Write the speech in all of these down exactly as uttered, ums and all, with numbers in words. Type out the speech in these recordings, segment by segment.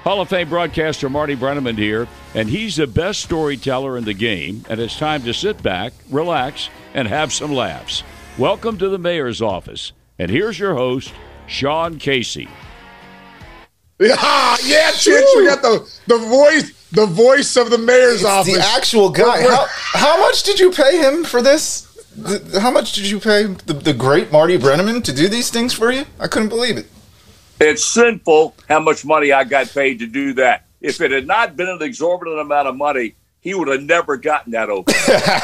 Hall of Fame broadcaster Marty Brennaman here, and he's the best storyteller in the game, and it's time to sit back, relax, and have some laughs. Welcome to the Mayor's Office, and here's your host, Sean Casey. Yeah, yeah, Chich, we got the, the voice the voice of the Mayor's it's Office. The actual guy. How, how much did you pay him for this? The, how much did you pay the, the great Marty Brennaman to do these things for you? I couldn't believe it. It's sinful how much money I got paid to do that. If it had not been an exorbitant amount of money, he would have never gotten that open.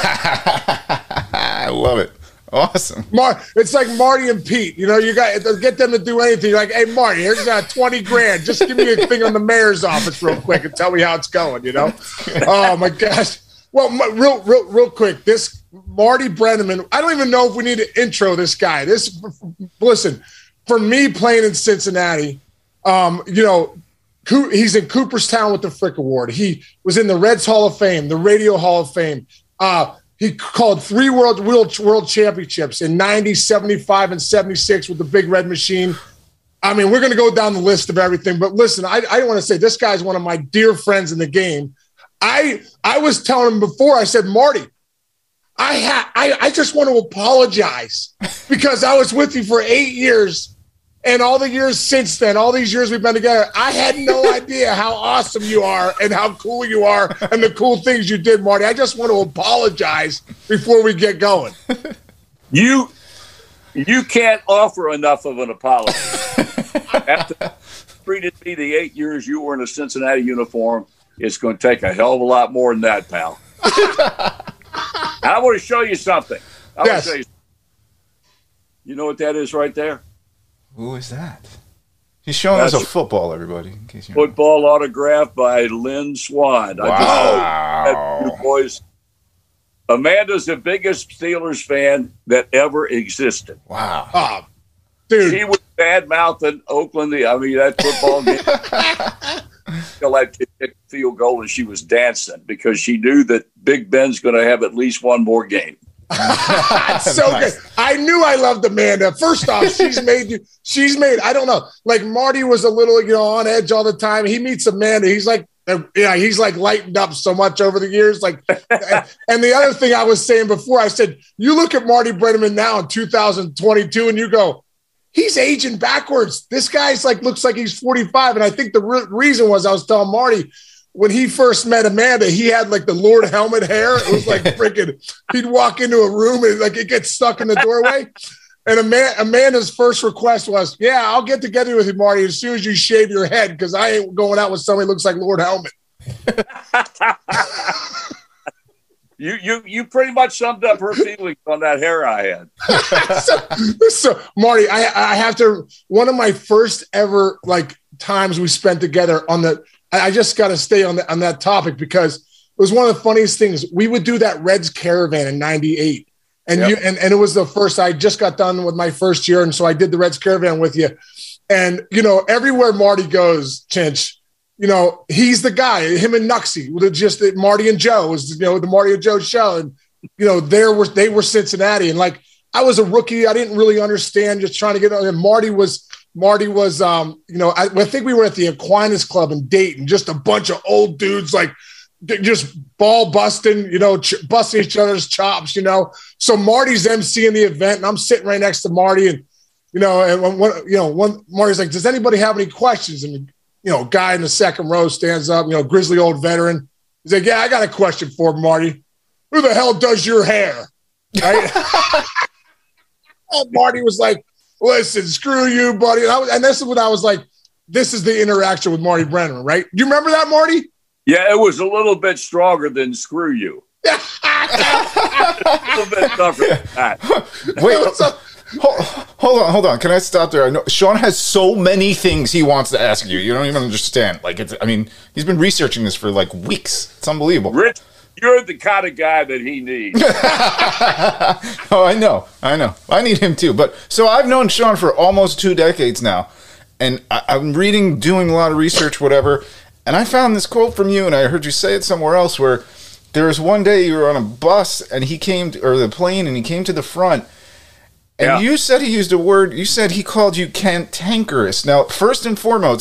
I love it. Awesome. Mar- it's like Marty and Pete. You know, you got to get them to do anything. You're like, hey, Marty, here's uh, twenty grand. Just give me a thing on the Mayor's Office real quick and tell me how it's going, you know? Oh, my gosh. Well, my, real, real, real quick, this Marty Brennaman, I don't even know if we need to intro this guy. This, listen, for me playing in Cincinnati, um, you know, he's in Cooperstown with the Frick Award. He was in the Reds Hall of Fame, the Radio Hall of Fame. Uh, he called three world, world world championships in ninety, seventy-five, and seventy-six with the Big Red Machine. I mean, we're going to go down the list of everything. But listen, I, I want to say this guy's one of my dear friends in the game. I I was telling him before, I said, Marty, I, ha- I, I just want to apologize because I was with you for eight years. And all the years since then, all these years we've been together, I had no idea how awesome you are and how cool you are and the cool things you did, Marty. I just want to apologize before we get going. You you can't offer enough of an apology. After treated me the eight years you were in a Cincinnati uniform, it's going to take a hell of a lot more than that, pal. And I want to show you something. I Yes. want to show you. You know what that is right there? Who is that? He's showing That's us a football, everybody. In case you Football autograph by Lynn Swan. Wow. I just, you boys. Amanda's the biggest Steelers fan that ever existed. Wow. Oh, dude. She was bad-mouthing Oakland. I mean, that football game. Till that kid kicked the field goal, and she was dancing because she knew that Big Ben's going to have at least one more game. So Nice. good. I knew I loved Amanda. First off, she's made you. She's made. I don't know. Like Marty was a little, you know, on edge all the time. He meets Amanda. He's like, yeah, he's like lightened up so much over the years. Like, and the other thing I was saying before, I said, you look at Marty Brennaman now in two thousand twenty-two, and you go, he's aging backwards. This guy's like looks like he's forty-five. And I think the re- reason was I was telling Marty, when he first met Amanda, he had like the Lord Helmet hair. It was like freaking, he'd walk into a room and like it gets stuck in the doorway. And Amanda, Amanda's first request was, yeah, I'll get together with you, Marty, as soon as you shave your head, because I ain't going out with somebody who looks like Lord Helmet. You you you pretty much summed up her feelings on that hair I had. so, so, Marty, I, I have to, one of my first ever like times we spent together on the, I just got to stay on, the, on that topic because it was one of the funniest things. We would do that Reds Caravan in ninety-eight. And Yep. you and, and it was the first, I just got done with my first year. And so I did the Reds Caravan with you. And, you know, everywhere Marty goes, Chinch, you know, he's the guy, him and Nuxie, with just the, Marty and Joe was, you know, the Marty and Joe show. And, you know, there was, they were Cincinnati. And like, I was a rookie. I didn't really understand, just trying to get on. And Marty was, Marty was, um, you know, I, I think we were at the Aquinas Club in Dayton, just a bunch of old dudes, like just ball busting, you know, ch- busting each other's chops, you know. So Marty's emceeing the event, and I'm sitting right next to Marty, and you know, and when, one, you know, one Marty's like, "Does anybody have any questions?" And you know, guy in the second row stands up, you know, grizzly old veteran. He's like, "Yeah, I got a question for Marty. Who the hell does your hair?" Right? And Marty was like, "Listen, screw you, buddy." And, I was, and this is when I was like, "This is the interaction with Marty Brennaman, right?" You remember that, Marty? Yeah, it was a little bit stronger than screw you. a little bit tougher than that. Wait, hold, hold on, hold on. Can I stop there? I know Sean has so many things he wants to ask you. You don't even understand. Like, it's, I mean, he's been researching this for like weeks. It's unbelievable. Rich, you're the kind of guy that he needs. Oh, I know, I know. I need him too. But so I've known Sean for almost two decades now, and I, I'm reading, doing a lot of research, whatever. And I found this quote from you, and I heard you say it somewhere else, where there was one day you were on a bus, and he came, to, or the plane, and he came to the front, and Yeah. you said he used a word, you said he called you cantankerous. Now, first and foremost,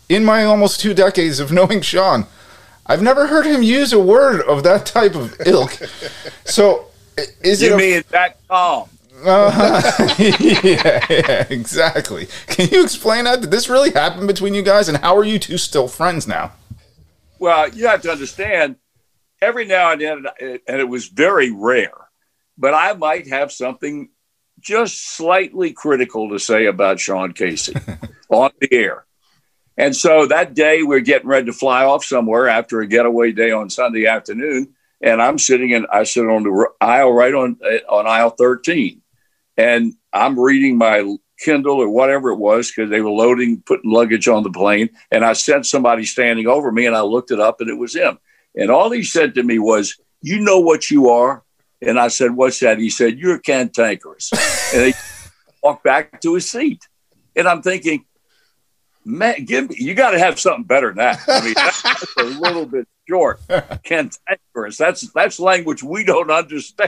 in my almost two decades of knowing Sean, I've never heard him use a word of that type of ilk. So, is you it? You mean a, that calm? Uh, yeah, yeah, exactly. Can you explain that? Did this really happen between you guys, and how are you two still friends now? Well, you have to understand, every now and then, and it was very rare, but I might have something just slightly critical to say about Sean Casey on the air. And so that day we're getting ready to fly off somewhere after a getaway day on Sunday afternoon. And I'm sitting in, I sit on the aisle right on, on aisle thirteen. And I'm reading my Kindle or whatever it was, because they were loading, putting luggage on the plane. And I sent somebody standing over me, and I looked it up, and it was him. And all he said to me was, "You know what you are?" And I said, "What's that?" He said, "You're cantankerous." And he walked back to his seat. And I'm thinking, man, give me, you got to have something better than that. I mean, that's, that's a little bit short. Cantankerous. That's, that's language we don't understand.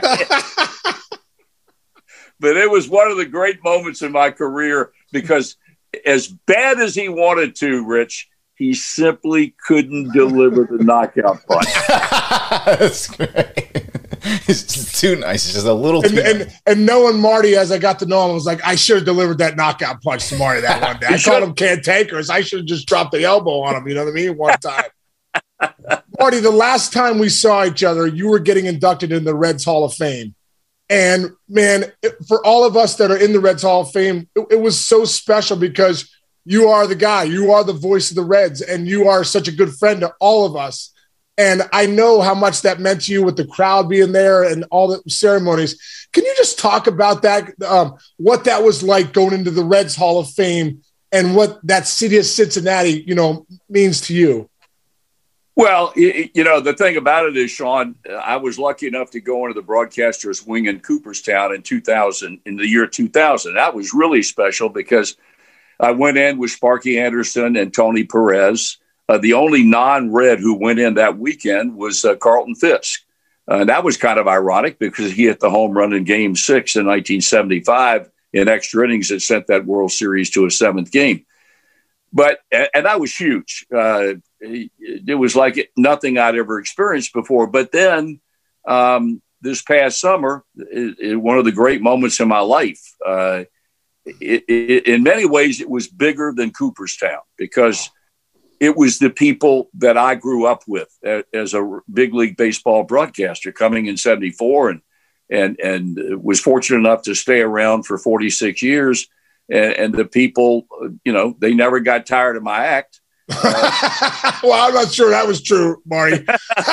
But it was one of the great moments in my career, because as bad as he wanted to, Rich, he simply couldn't deliver the knockout punch. That's great. He's just too nice. He's just a little too and, nice. And, and knowing Marty as I got to know him, I was like, I should have delivered that knockout punch to Marty that one day. I called him cantankerous. I should have just dropped the elbow on him, you know what I mean, one time. Marty, the last time we saw each other, you were getting inducted in the Reds Hall of Fame. And, man, it, for all of us that are in the Reds Hall of Fame, it, it was so special because you are the guy. You are the voice of the Reds, and you are such a good friend to all of us. And I know how much that meant to you with the crowd being there and all the ceremonies. Can you just talk about that, um, what that was like going into the Reds Hall of Fame and what that city of Cincinnati, you know, means to you? Well, you know, the thing about it is, Sean, I was lucky enough to go into the broadcaster's wing in Cooperstown in two thousand, in the year two thousand. That was really special because I went in with Sparky Anderson and Tony Perez. Uh, the only non-Red who went in that weekend was uh, Carlton Fisk. Uh, and that was kind of ironic because he hit the home run in Game six in nineteen seventy-five in extra innings that sent that World Series to a seventh game. But, and that was huge. Uh, it was like nothing I'd ever experienced before. But then um, this past summer, it, it, one of the great moments in my life, uh, it, it, in many ways, it was bigger than Cooperstown because it was the people that I grew up with as a big league baseball broadcaster coming in seventy-four and, and, and was fortunate enough to stay around for forty-six years. And, and the people, you know, they never got tired of my act. Uh, well, I'm not sure that was true, Marty.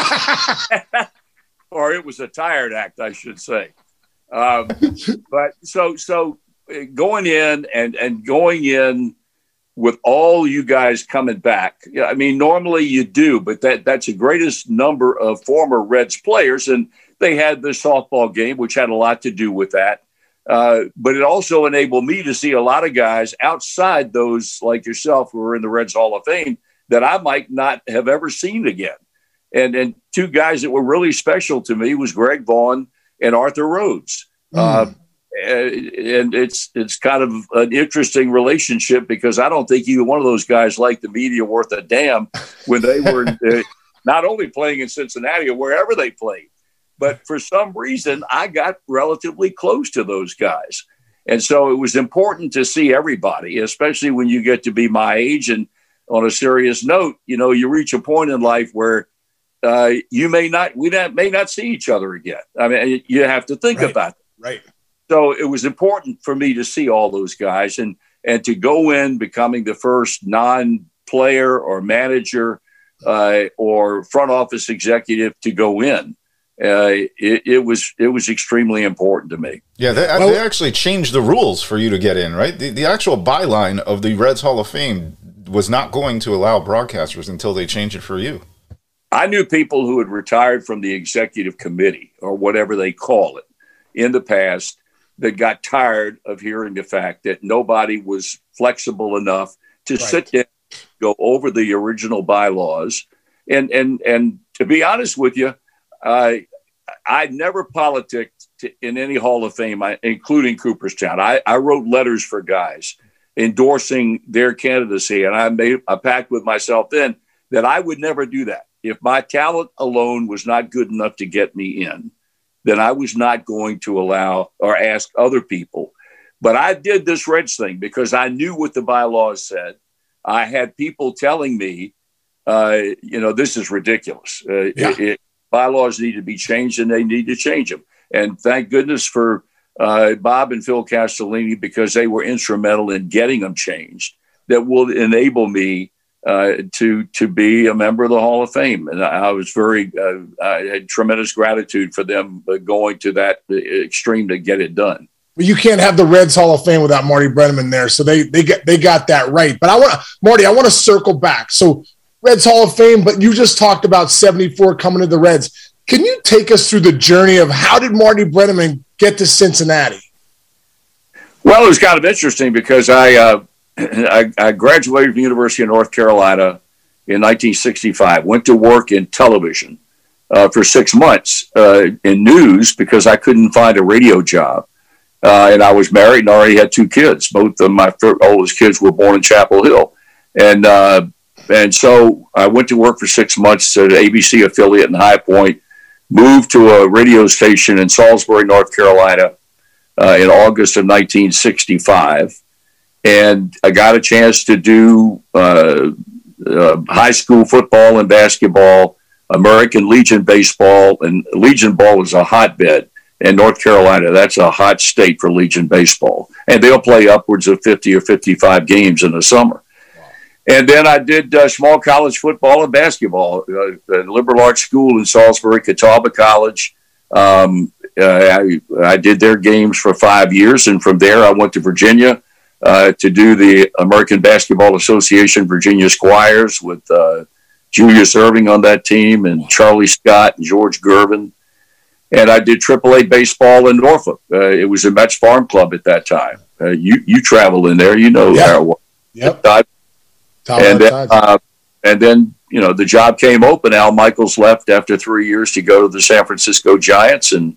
Or it was a tired act, I should say. Um, but so so going in and, and going in with all you guys coming back. Yeah, I mean, normally you do, but that that's the greatest number of former Reds players. And they had the softball game, which had a lot to do with that. Uh, but it also enabled me to see a lot of guys outside those like yourself who are in the Reds Hall of Fame that I might not have ever seen again. And and two guys that were really special to me was Greg Vaughn and Arthur Rhodes. Mm. Uh, and it's it's kind of an interesting relationship because I don't think either one of those guys liked the media worth a damn when they were uh, not only playing in Cincinnati or wherever they played. But for some reason, I got relatively close to those guys. And so it was important to see everybody, especially when you get to be my age. And on a serious note, you know, you reach a point in life where uh, you may not, we not, may not see each other again. I mean, you have to think right. about it. Right. So it was important for me to see all those guys and, and to go in becoming the first non-player or manager uh, or front office executive to go in. Uh, it, it was it was extremely important to me. Yeah, they, well, they actually changed the rules for you to get in, right? The, the actual byline of the Reds Hall of Fame was not going to allow broadcasters until they changed it for you. I knew people who had retired from the executive committee or whatever they call it in the past that got tired of hearing the fact that nobody was flexible enough to right. sit down, go over the original bylaws. And, and, and to be honest with you, Uh, I never politicked to, in any Hall of Fame, I, including Cooperstown. I, I wrote letters for guys endorsing their candidacy. And I made a pact with myself then that I would never do that. If my talent alone was not good enough to get me in, then I was not going to allow or ask other people. But I did this Reds thing because I knew what the bylaws said. I had people telling me, uh, you know, this is ridiculous. Uh, yeah. it, it, bylaws need to be changed, and they need to change them. And thank goodness for uh, Bob and Phil Castellini, because they were instrumental in getting them changed. That will enable me uh, to to be a member of the Hall of Fame. And I, I was very, uh, I had tremendous gratitude for them uh, going to that extreme to get it done. Well, you can't have the Reds Hall of Fame without Marty Brennaman there. So they they get they got that right. But I want to, Marty, I want to circle back. So Reds Hall of Fame, but you just talked about seventy-four coming to the Reds. Can you take us through the journey of how did Marty Brennaman get to Cincinnati? Well, it was kind of interesting because I uh, I, I graduated from the University of North Carolina in nineteen sixty-five. Went to work in television uh, for six months uh, in news because I couldn't find a radio job. Uh, and I was married and already had two kids. Both of my oldest kids were born in Chapel Hill. And uh, and so I went to work for six months at an A B C affiliate in High Point, moved to a radio station in Salisbury, North Carolina uh, in August of nineteen sixty-five. And I got a chance to do uh, uh, high school football and basketball, American Legion baseball, and Legion ball is a hotbed. In North Carolina, that's a hot state for Legion baseball. And they'll play upwards of fifty or fifty-five games in the summer. Wow. And then I did uh, small college football and basketball uh, at Liberal Arts School in Salisbury, Catawba College. Um, uh, I, I did their games for five years. And from there, I went to Virginia uh, to do the American Basketball Association Virginia Squires with uh, Julius Erving on that team and Charlie Scott and George Gervin. And I did triple A baseball in Norfolk. Uh, it was a Mets Farm Club at that time. Uh, you you travel in there, you know. Yep. How, yep. And then, uh, and then, you know, the job came open. Al Michaels left after three years to go to the San Francisco Giants. And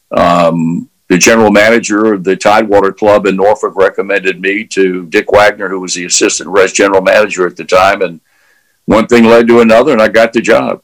um, the general manager of the Tidewater Club in Norfolk recommended me to Dick Wagner, who was the assistant Reds general manager at the time. And one thing led to another, and I got the job.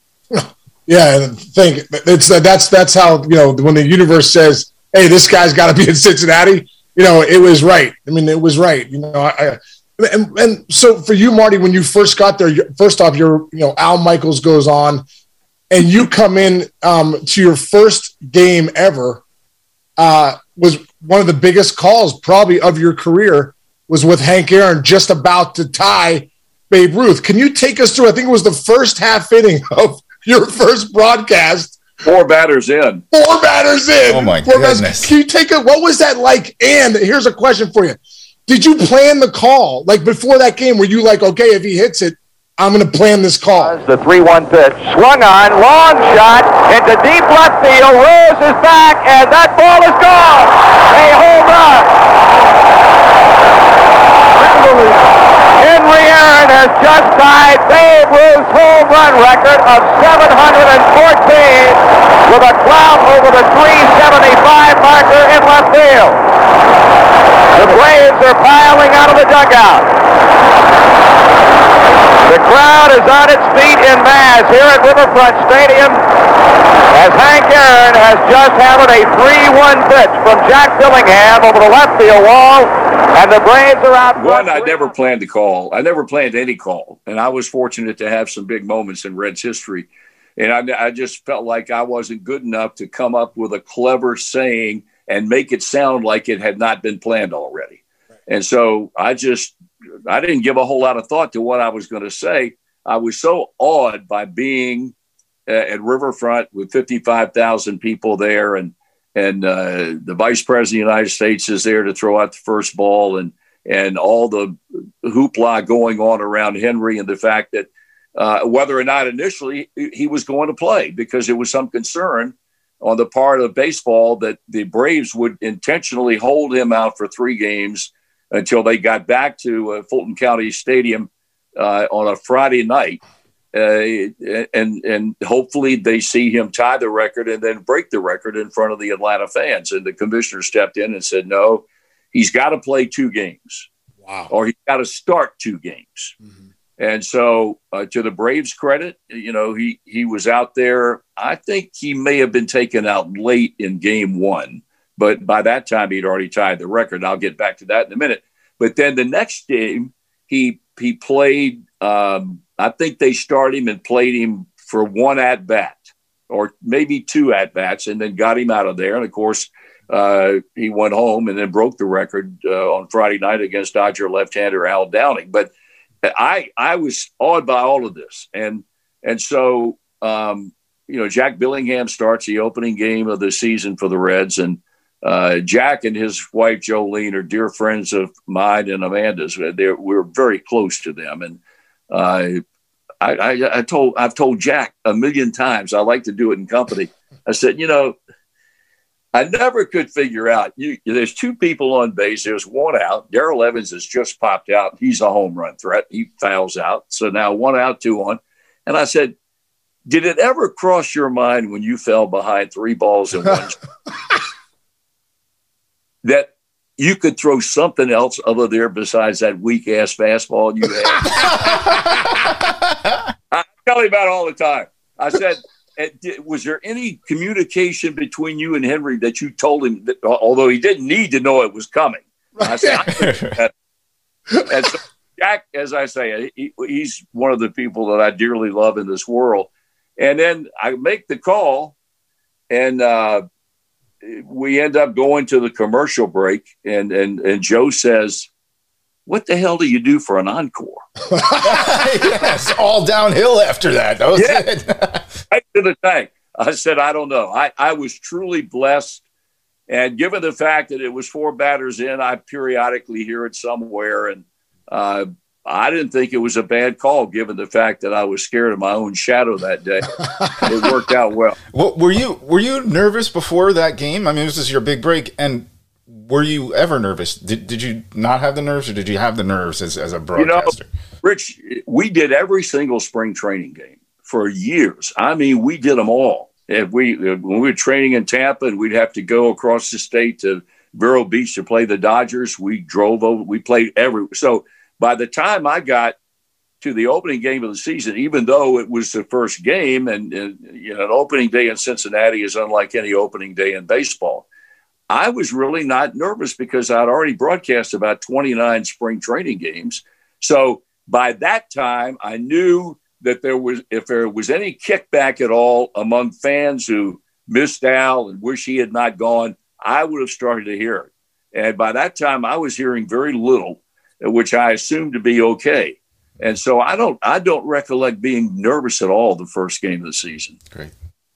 Yeah, and think it's that's that's how, you know, when the universe says, "Hey, this guy's got to be in Cincinnati," you know, it was right. I mean, it was right. You know, I, and and so for you, Marty, when you first got there, first off, your you know Al Michaels goes on, and you come in um, to your first game ever. Uh, was one of the biggest calls probably of your career was with Hank Aaron just about to tie Babe Ruth. Can you take us through? I think it was the first half inning of your first broadcast. Four batters in. Four batters in. Oh, my Four goodness. Batters. Can you take it? What was that like? And here's a question for you. Did you plan the call? Like before that game, were you like, okay, if he hits it, I'm going to plan this call? The three one pitch. Swung on. Long shot into deep left field. Rose is back, and that ball is gone. A home run. Henry Aaron has just tied Babe Ruth's home run record of seven hundred fourteen with a clout over the three seventy-five marker in left field. The Braves are piling out of the dugout. The crowd is on its feet in mass here at Riverfront Stadium as Hank Aaron has just hammered a three one pitch from Jack Dillingham over the left field wall, and the Braves are out. One, I never planned to call. I never planned any call, and I was fortunate to have some big moments in Reds history. And I, I just felt like I wasn't good enough to come up with a clever saying and make it sound like it had not been planned already. Right. And so I just, I didn't give a whole lot of thought to what I was going to say. I was so awed by being uh, at Riverfront with fifty-five thousand people there, and and uh, the Vice President of the United States is there to throw out the first ball, and and all the hoopla going on around Henry, and the fact that uh, whether or not initially he was going to play, because there was some concern on the part of baseball that the Braves would intentionally hold him out for three games until they got back to uh, Fulton County Stadium uh, on a Friday night. Uh, and and hopefully they see him tie the record and then break the record in front of the Atlanta fans. And the commissioner stepped in and said, no, he's got to play two games. Wow. or he got to start two games. Mm-hmm. And so uh, to the Braves' credit, you know, he, he was out there. I think he may have been taken out late in game one, but by that time he'd already tied the record. I'll get back to that in a minute. But then the next game, he he played, um, I think they started him and played him for one at-bat or maybe two at-bats and then got him out of there. And, of course, uh, he went home and then broke the record uh, on Friday night against Dodger left-hander Al Downing. But I I was awed by all of this. And and so, um, you know, Jack Billingham starts the opening game of the season for the Reds. And uh, Jack and his wife, Jolene, are dear friends of mine and Amanda's. They're, we're very close to them. And uh, I, I, I told, I've told Jack a million times, I like to do it in company. I said, you know, I never could figure out. You, there's two people on base. There's one out. Darrell Evans has just popped out. He's a home run threat. He fouls out. So now one out, two on. And I said, did it ever cross your mind when you fell behind three balls in one that you could throw something else other there besides that weak-ass fastball you had? I tell him about it all the time. I said, was there any communication between you and Henry that you told him, that, although he didn't need to know it was coming? I said, I and so Jack, as I say, he, he's one of the people that I dearly love in this world. And then I make the call, and uh, we end up going to the commercial break, and, and, and Joe says, what the hell do you do for an encore? Yes, all downhill after that. That was yeah. it. Right to the tank. I said, I don't know. I, I was truly blessed. And given the fact that it was four batters in, I periodically hear it somewhere. And uh, I didn't think it was a bad call, given the fact that I was scared of my own shadow that day. It worked out well. Well, were you were you nervous before that game? I mean, this is your big break. And were you ever nervous? Did did you not have the nerves, or did you have the nerves as, as a broadcaster? You know, Rich, we did every single spring training game for years. I mean, we did them all. If we when we were training in Tampa and we'd have to go across the state to Vero Beach to play the Dodgers, we drove over. We played every. So by the time I got to the opening game of the season, even though it was the first game, and, and you know, an opening day in Cincinnati is unlike any opening day in baseball, I was really not nervous because I'd already broadcast about twenty-nine spring training games. So by that time, I knew that there was, if there was any kickback at all among fans who missed Al and wish he had not gone, I would have started to hear it. And by that time, I was hearing very little, which I assumed to be okay. And so I don't, I don't recollect being nervous at all the first game of the season. Great.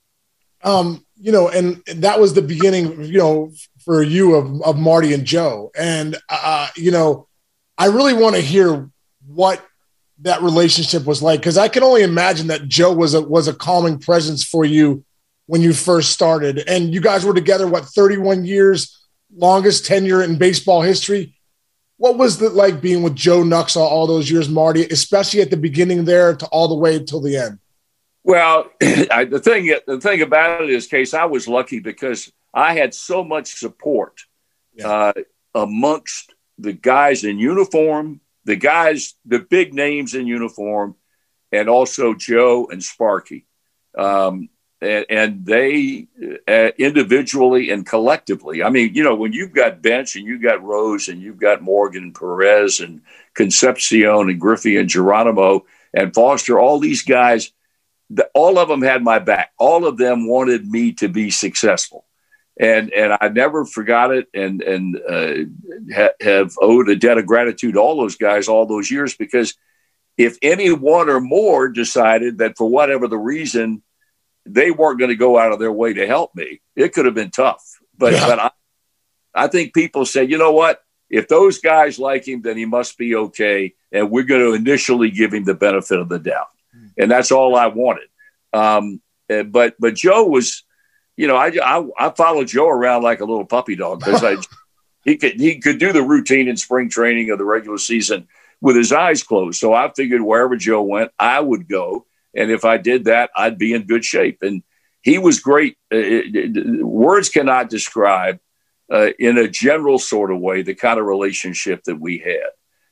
Um, you know, and that was the beginning, you know, for you of, of Marty and Joe. And, uh, you know, I really want to hear what that relationship was like, because I can only imagine that Joe was a, was a calming presence for you when you first started. And you guys were together, what, thirty-one years, longest tenure in baseball history. What was it like being with Joe Nuxhall all those years, Marty, especially at the beginning there to all the way until the end? Well, I, the thing the thing about it is, Case, I was lucky because I had so much support yeah. uh, amongst the guys in uniform, the guys, the big names in uniform, and also Joe and Sparky. Um, and, and they uh, individually and collectively, I mean, you know, when you've got Bench and you've got Rose and you've got Morgan and Perez and Concepcion and Griffey and Geronimo and Foster, all these guys, the, all of them had my back. All of them wanted me to be successful. And and I never forgot it, and and uh, ha- have owed a debt of gratitude to all those guys all those years, because if any one or more decided that for whatever the reason they weren't going to go out of their way to help me, it could have been tough. But yeah. but I, I think people say, you know what? If those guys like him, then he must be okay, and we're going to initially give him the benefit of the doubt, mm. and that's all I wanted. Um, but but Joe was. You know, I, I I followed Joe around like a little puppy dog because I he could he could do the routine in spring training of the regular season with his eyes closed. So I figured wherever Joe went, I would go, and if I did that, I'd be in good shape. And he was great. Uh, it, it, words cannot describe, uh, in a general sort of way, the kind of relationship that we had.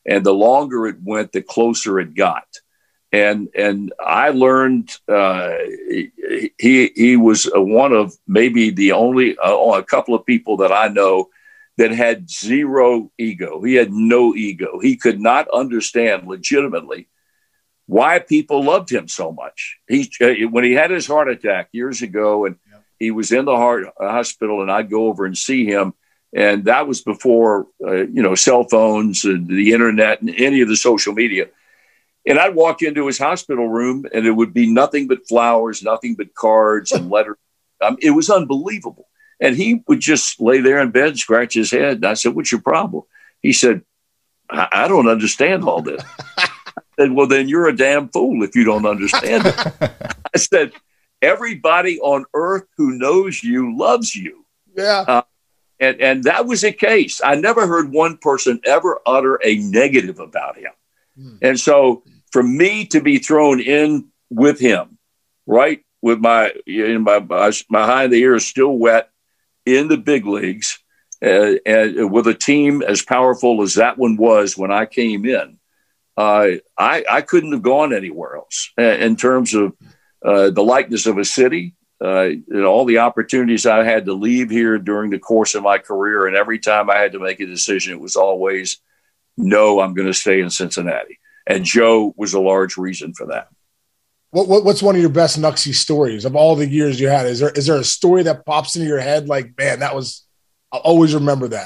And the longer it went, the closer it got. And and I learned uh, he he was one of maybe the only uh, a couple of people that I know that had zero ego. He had no ego. He could not understand legitimately why people loved him so much. He uh, when he had his heart attack years ago, and yeah. he was in the heart hospital, and I'd go over and see him. And that was before uh, you know cell phones and the internet and any of the social media. And I'd walk into his hospital room, and it would be nothing but flowers, nothing but cards and letters. Um, it was unbelievable. And he would just lay there in bed, scratch his head. And I said, "What's your problem?" He said, I, I don't understand all this. I said, "Well, then you're a damn fool if you don't understand it." I said, "Everybody on earth who knows you loves you." Yeah. Uh, and, and that was the case. I never heard one person ever utter a negative about him. Mm. And so for me to be thrown in with him, right, with my you know, my my behind the ears still wet in the big leagues, uh, and with a team as powerful as that one was when I came in, uh, I I couldn't have gone anywhere else uh, in terms of uh, the likeness of a city, uh, you know, all the opportunities I had to leave here during the course of my career, and every time I had to make a decision, it was always, no, I'm going to stay in Cincinnati. And Joe was a large reason for that. What, what What's one of your best Knucksy stories of all the years you had? Is there is there a story that pops into your head like, man, that was, I'll always remember that?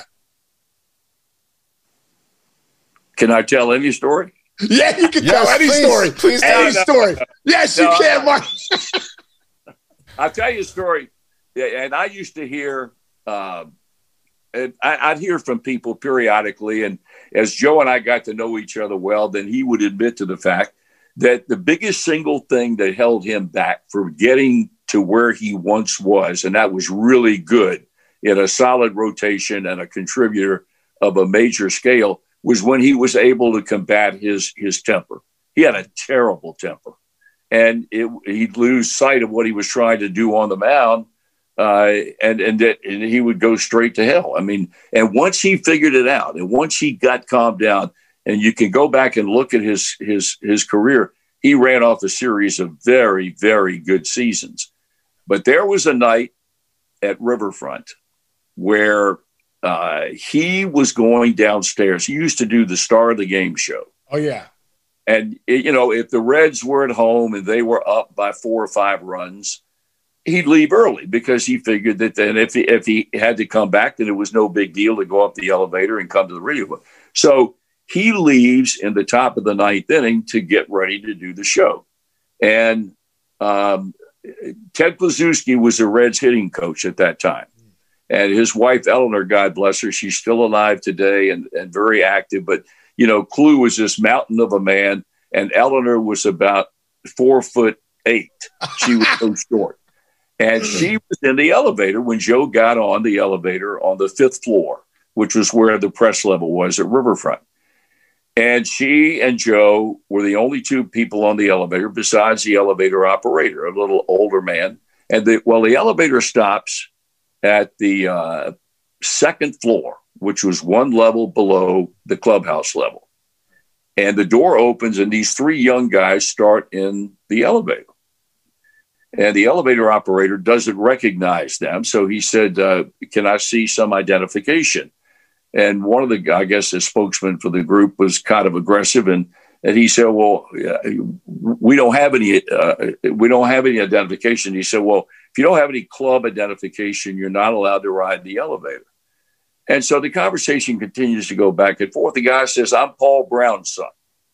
Can I tell any story? Yeah, you can yes, tell any please, story. Please any no, story. No, yes, no, you can, Mark. I'll tell you a story. And I used to hear, uh, I'd hear from people periodically. And as Joe and I got to know each other well, then he would admit to the fact that the biggest single thing that held him back from getting to where he once was, and that was really good in a solid rotation and a contributor of a major scale, was when he was able to combat his, his temper. He had a terrible temper, and it, he'd lose sight of what he was trying to do on the mound. Uh, and and, that, and he would go straight to hell. I mean, and once he figured it out, and once he got calmed down, and you can go back and look at his his his career, he ran off a series of very, very good seasons. But there was a night at Riverfront where uh, he was going downstairs. He used to do the Star of the Game show. Oh, yeah. And, you know, if the Reds were at home and they were up by four or five runs, he'd leave early because he figured that then if he, if he had to come back, then it was no big deal to go up the elevator and come to the radio. So he leaves in the top of the ninth inning to get ready to do the show. And um, Ted Kluszewski was the Reds hitting coach at that time. And his wife, Eleanor, God bless her, she's still alive today and, and very active. But, you know, Klu was this mountain of a man, and Eleanor was about four foot eight. She was so short. And she was in the elevator when Joe got on the elevator on the fifth floor, which was where the press level was at Riverfront. And she and Joe were the only two people on the elevator besides the elevator operator, a little older man. And the, well, the elevator stops at the uh, second floor, which was one level below the clubhouse level. And the door opens, and these three young guys start in the elevator. And the elevator operator doesn't recognize them. So he said, uh, can I see some identification? And one of the, I guess, the spokesman for the group was kind of aggressive. And, and he said, well, we don't have any, uh, we don't have any identification. He said, well, if you don't have any club identification, you're not allowed to ride the elevator. And so the conversation continues to go back and forth. The guy says, I'm Paul Brown's son.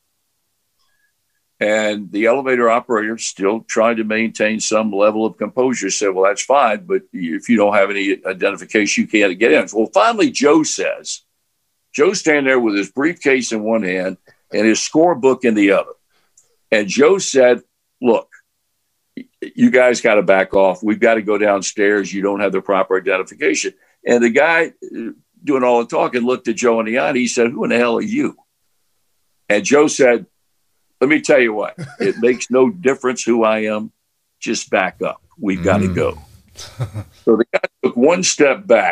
And the elevator operator, still trying to maintain some level of composure, said, well, that's fine, but if you don't have any identification, you can't get in. Well, finally, Joe says, Joe's standing there with his briefcase in one hand and his scorebook in the other. And Joe said, look, you guys got to back off. We've got to go downstairs. You don't have the proper identification. And the guy doing all the talking looked at Joe in the eye, and he said, who in the hell are you? And Joe said, let me tell you what, it makes no difference who I am. Just back up. We've got to mm. go. So the guy took one step back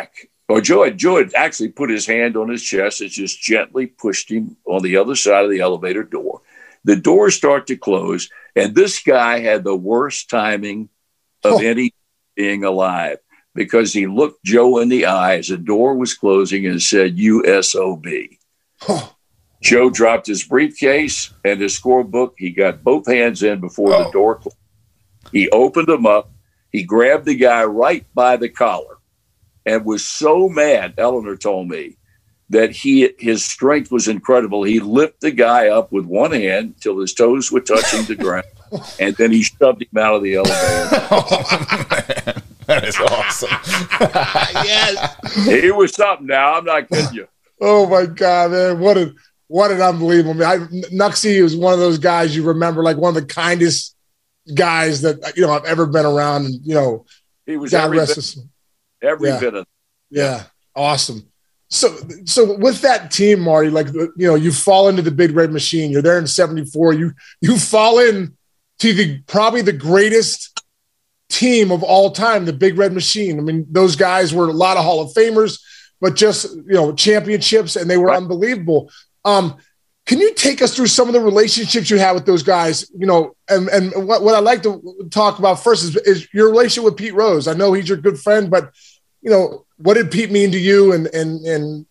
Well, Joe had, Joe had actually put his hand on his chest and just gently pushed him on the other side of the elevator door. The doors start to close, and this guy had the worst timing of oh. any being alive, because he looked Joe in the eye as the door was closing and said, U S O B. Oh. Joe dropped his briefcase and his scorebook. He got both hands in before oh. the door closed. He opened them up. He grabbed the guy right by the collar and was so mad, Eleanor told me, that he his strength was incredible. He lifted the guy up with one hand till his toes were touching the ground, and then he shoved him out of the elevator. Oh, man. That is awesome. Yes. He was something now. I'm not kidding you. Oh, my God, man. What a what an unbelievable man. Knucksy was one of those guys you remember, like one of the kindest guys that, you know, I've ever been around. And, you know, he was God every, rest bit, his, every yeah. bit of Yeah. Awesome. So, so with that team, Marty, like, you know, you fall into the Big Red Machine. You're there in seventy-four. You, you fall in to the, probably the greatest team of all time, the Big Red Machine. I mean, those guys were a lot of Hall of Famers, but just, you know, championships, and they were right. unbelievable. Um, can you take us through some of the relationships you had with those guys? You know, and, and what, what I'd like to talk about first is, is your relationship with Pete Rose. I know he's your good friend, but, you know, what did Pete mean to you? And, and, and,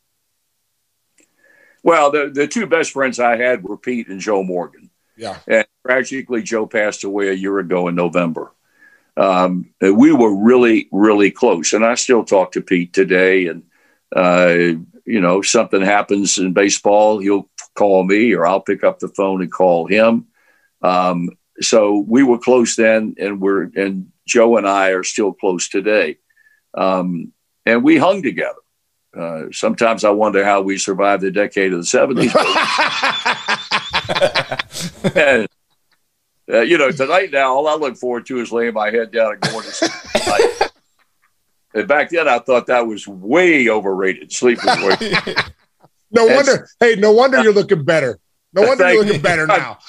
well, the, the two best friends I had were Pete and Joe Morgan. Yeah. And tragically, Joe passed away a year ago in November. Um, we were really, really close. And I still talk to Pete today. And, uh, you know, something happens in baseball, he'll call me, or I'll pick up the phone and call him. Um, so we were close then, and we're, and Joe and I are still close today. Um, and we hung together. Uh, sometimes I wonder how we survived the decade of the seventies. and, uh, you know, tonight now, all I look forward to is laying my head down and going to sleep. And back then, I thought that was way overrated. Sleep was way. No wonder. Hey, no wonder you're looking better. No wonder you're looking better now.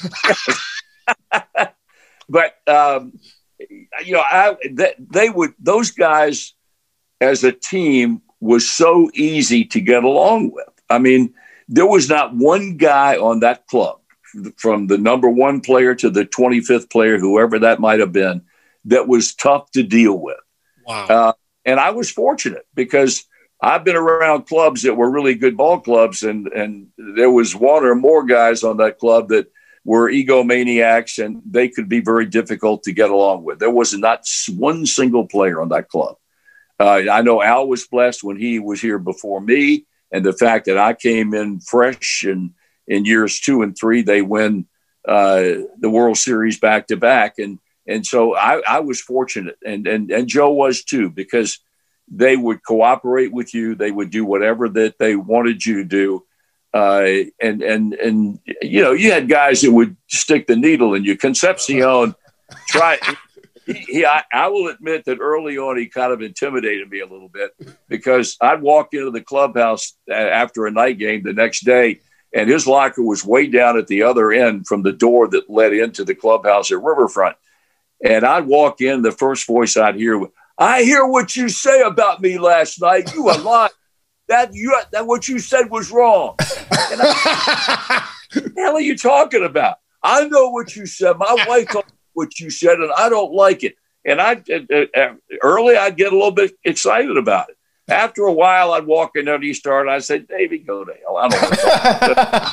But um, you know, I they, they would those guys as a team was so easy to get along with. I mean, there was not one guy on that club, from the number one player to the twenty-fifth player, whoever that might have been, that was tough to deal with. Wow. Uh, and I was fortunate, because I've been around clubs that were really good ball clubs, and, and there was one or more guys on that club that were egomaniacs, and they could be very difficult to get along with. There was not one single player on that club. Uh, I know Al was blessed when he was here before me, and the fact that I came in fresh, and in years two and three, they win uh, the World Series back to back. And and so I, I was fortunate, and, and and Joe was too, because they would cooperate with you. They would do whatever that they wanted you to do. Uh, and, and, and, you know, you had guys that would stick the needle in you. Concepcion, try, he, he I, I will admit that early on, he kind of intimidated me a little bit, because I'd walk into the clubhouse after a night game the next day, and his locker was way down at the other end from the door that led into the clubhouse at Riverfront. And I'd walk in, the first voice I'd hear, I hear what you say about me last night. You are lying. That you that what you said was wrong. And I, what the hell are you talking about? I know what you said. My wife told me what you said, and I don't like it. And I uh, early I'd get a little bit excited about it. After a while, I'd walk in there and he started. I said, "Davey, go to hell. I don't want to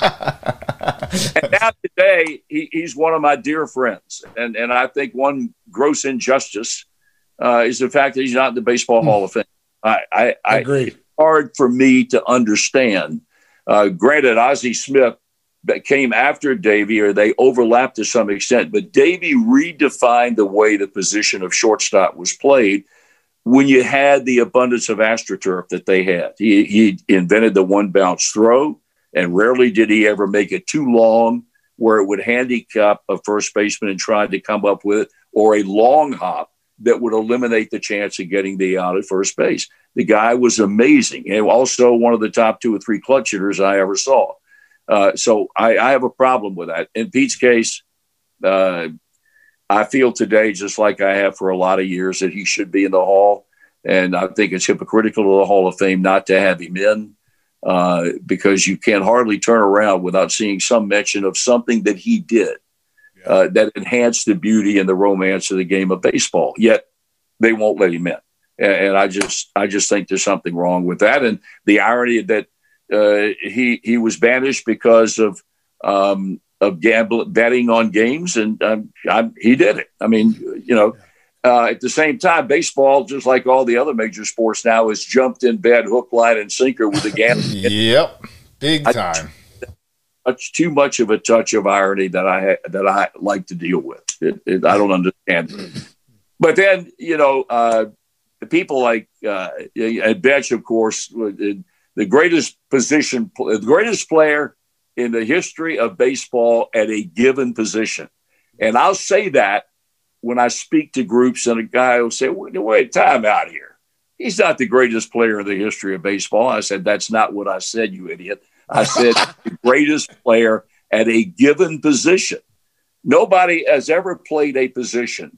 talk." And now today, he, he's one of my dear friends, and and I think one gross injustice uh, is the fact that he's not in the Baseball Hall of Fame. I I, I agree. Hard for me to understand. Uh, granted, Ozzie Smith that came after Davey, or they overlapped to some extent, but Davey redefined the way the position of shortstop was played when you had the abundance of AstroTurf that they had. He, he invented the one bounce throw, and rarely did he ever make it too long where it would handicap a first baseman in trying to come up with it, or a long hop that would eliminate the chance of getting the out at first base. The guy was amazing, and also one of the top two or three clutch hitters I ever saw. Uh, so I, I have a problem with that. In Pete's case, uh, I feel today, just like I have for a lot of years, that he should be in the Hall. And I think it's hypocritical to the Hall of Fame not to have him in uh, because you can hardly turn around without seeing some mention of something that he did uh, that enhanced the beauty and the romance of the game of baseball. Yet they won't let him in. And, and I just I just think there's something wrong with that. And the irony that uh, he he was banished because of um, of gambling, betting on games, and um, I, he did it. I mean, you know. Uh, at the same time, baseball, just like all the other major sports now, has jumped in bed, hook, line, and sinker with the gambling. Yep, big time. Much too much of a touch of irony that I that I like to deal with. It, it, I don't understand it. But then, you know, uh, the people like uh, at Betch, of course, the greatest position, the greatest player in the history of baseball at a given position, and I'll say that. When I speak to groups and a guy will say, wait, wait, time out here. He's not the greatest player in the history of baseball. I said, that's not what I said, you idiot. I said, the greatest player at a given position. Nobody has ever played a position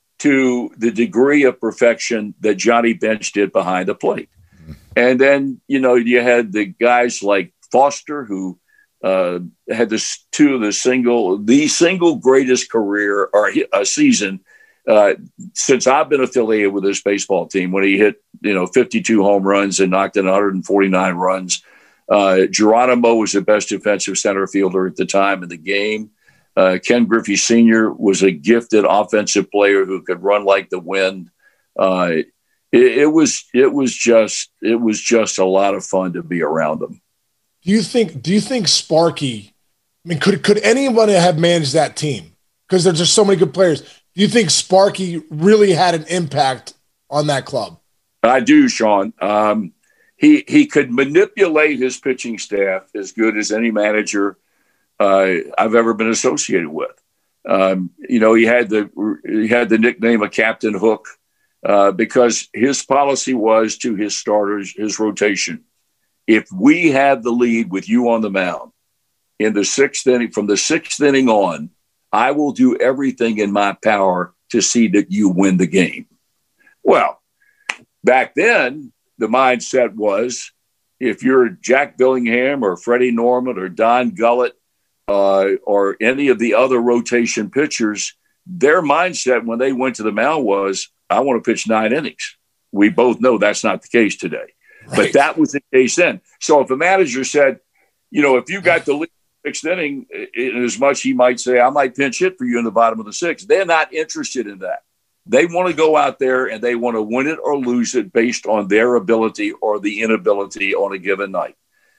to the degree of perfection that Johnny Bench did behind the plate. And then, you know, you had the guys like Foster who Uh, had this two of the single, the single greatest career or a season uh, since I've been affiliated with this baseball team. When he hit, you know, fifty-two home runs and knocked in one hundred forty-nine runs. Uh, Geronimo was the best defensive center fielder at the time in the game. Uh, Ken Griffey Senior was a gifted offensive player who could run like the wind. Uh, it, it was, it was just, it was just a lot of fun to be around them. Do you think? Do you think Sparky? I mean, could could anybody have managed that team? Because there's just so many good players. Do you think Sparky really had an impact on that club? I do, Sean. Um, he he could manipulate his pitching staff as good as any manager uh, I've ever been associated with. Um, you know, he had the he had the nickname of Captain Hook uh, because his policy was to his starters, his rotation. If we have the lead with you on the mound in the sixth inning, from the sixth inning on, I will do everything in my power to see that you win the game. Well, back then, the mindset was if you're Jack Billingham or Freddie Norman or Don Gullett uh, or any of the other rotation pitchers, their mindset when they went to the mound was, I want to pitch nine innings. We both know that's not the case today. Right. But that was the case then. So if a manager said, you know, if you got the lead sixth inning, in as much he might say, I might pinch hit for you in the bottom of the sixth, they're not interested in that. They want to go out there and they want to win it or lose it based on their ability or the inability on a given night.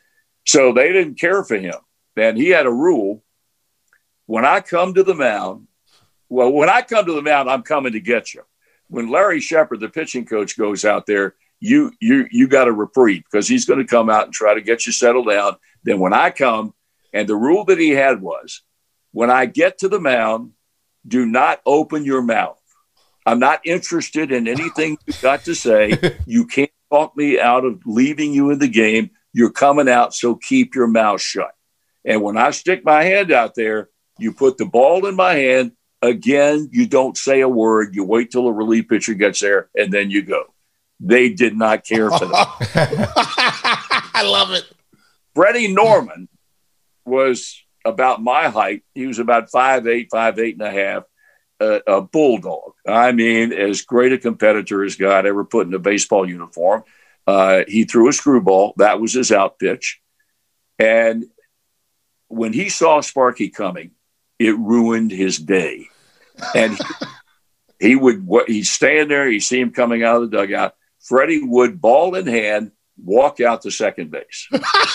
So they didn't care for him. And he had a rule. When I come to the mound, well, when I come to the mound, I'm coming to get you. When Larry Shepard, the pitching coach, goes out there, you you you got a reprieve because he's going to come out and try to get you settled down. Then when I come, and the rule that he had was, when I get to the mound, do not open your mouth. I'm not interested in anything you've got to say. You can't talk me out of leaving you in the game. You're coming out, so keep your mouth shut. And when I stick my hand out there, you put the ball in my hand. Again, you don't say a word. You wait till the relief pitcher gets there, and then you go. They did not care for that. I love it. Freddie Norman was about my height. He was about five eight, five eight and a half, uh, a bulldog. I mean, as great a competitor as God ever put in a baseball uniform. Uh, he threw a screwball. That was his out pitch. And when he saw Sparky coming, it ruined his day. And he, he would, he'd stand there, he'd see him coming out of the dugout. Freddie would, ball in hand, walk out to second base.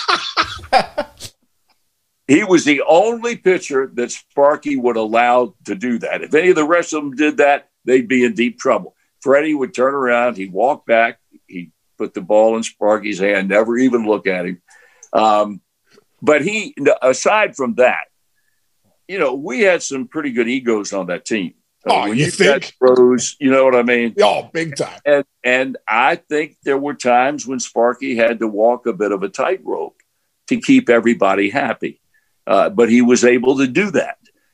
He was the only pitcher that Sparky would allow to do that. If any of the rest of them did that, they'd be in deep trouble. Freddie would turn around, he'd walk back, he'd put the ball in Sparky's hand, never even look at him. Um, but he, aside from that, you know, we had some pretty good egos on that team. Oh, when you think? Pros, you know what I mean? Oh, big time. And and I think there were times when Sparky had to walk a bit of a tightrope to keep everybody happy. Uh, but he was able to do that.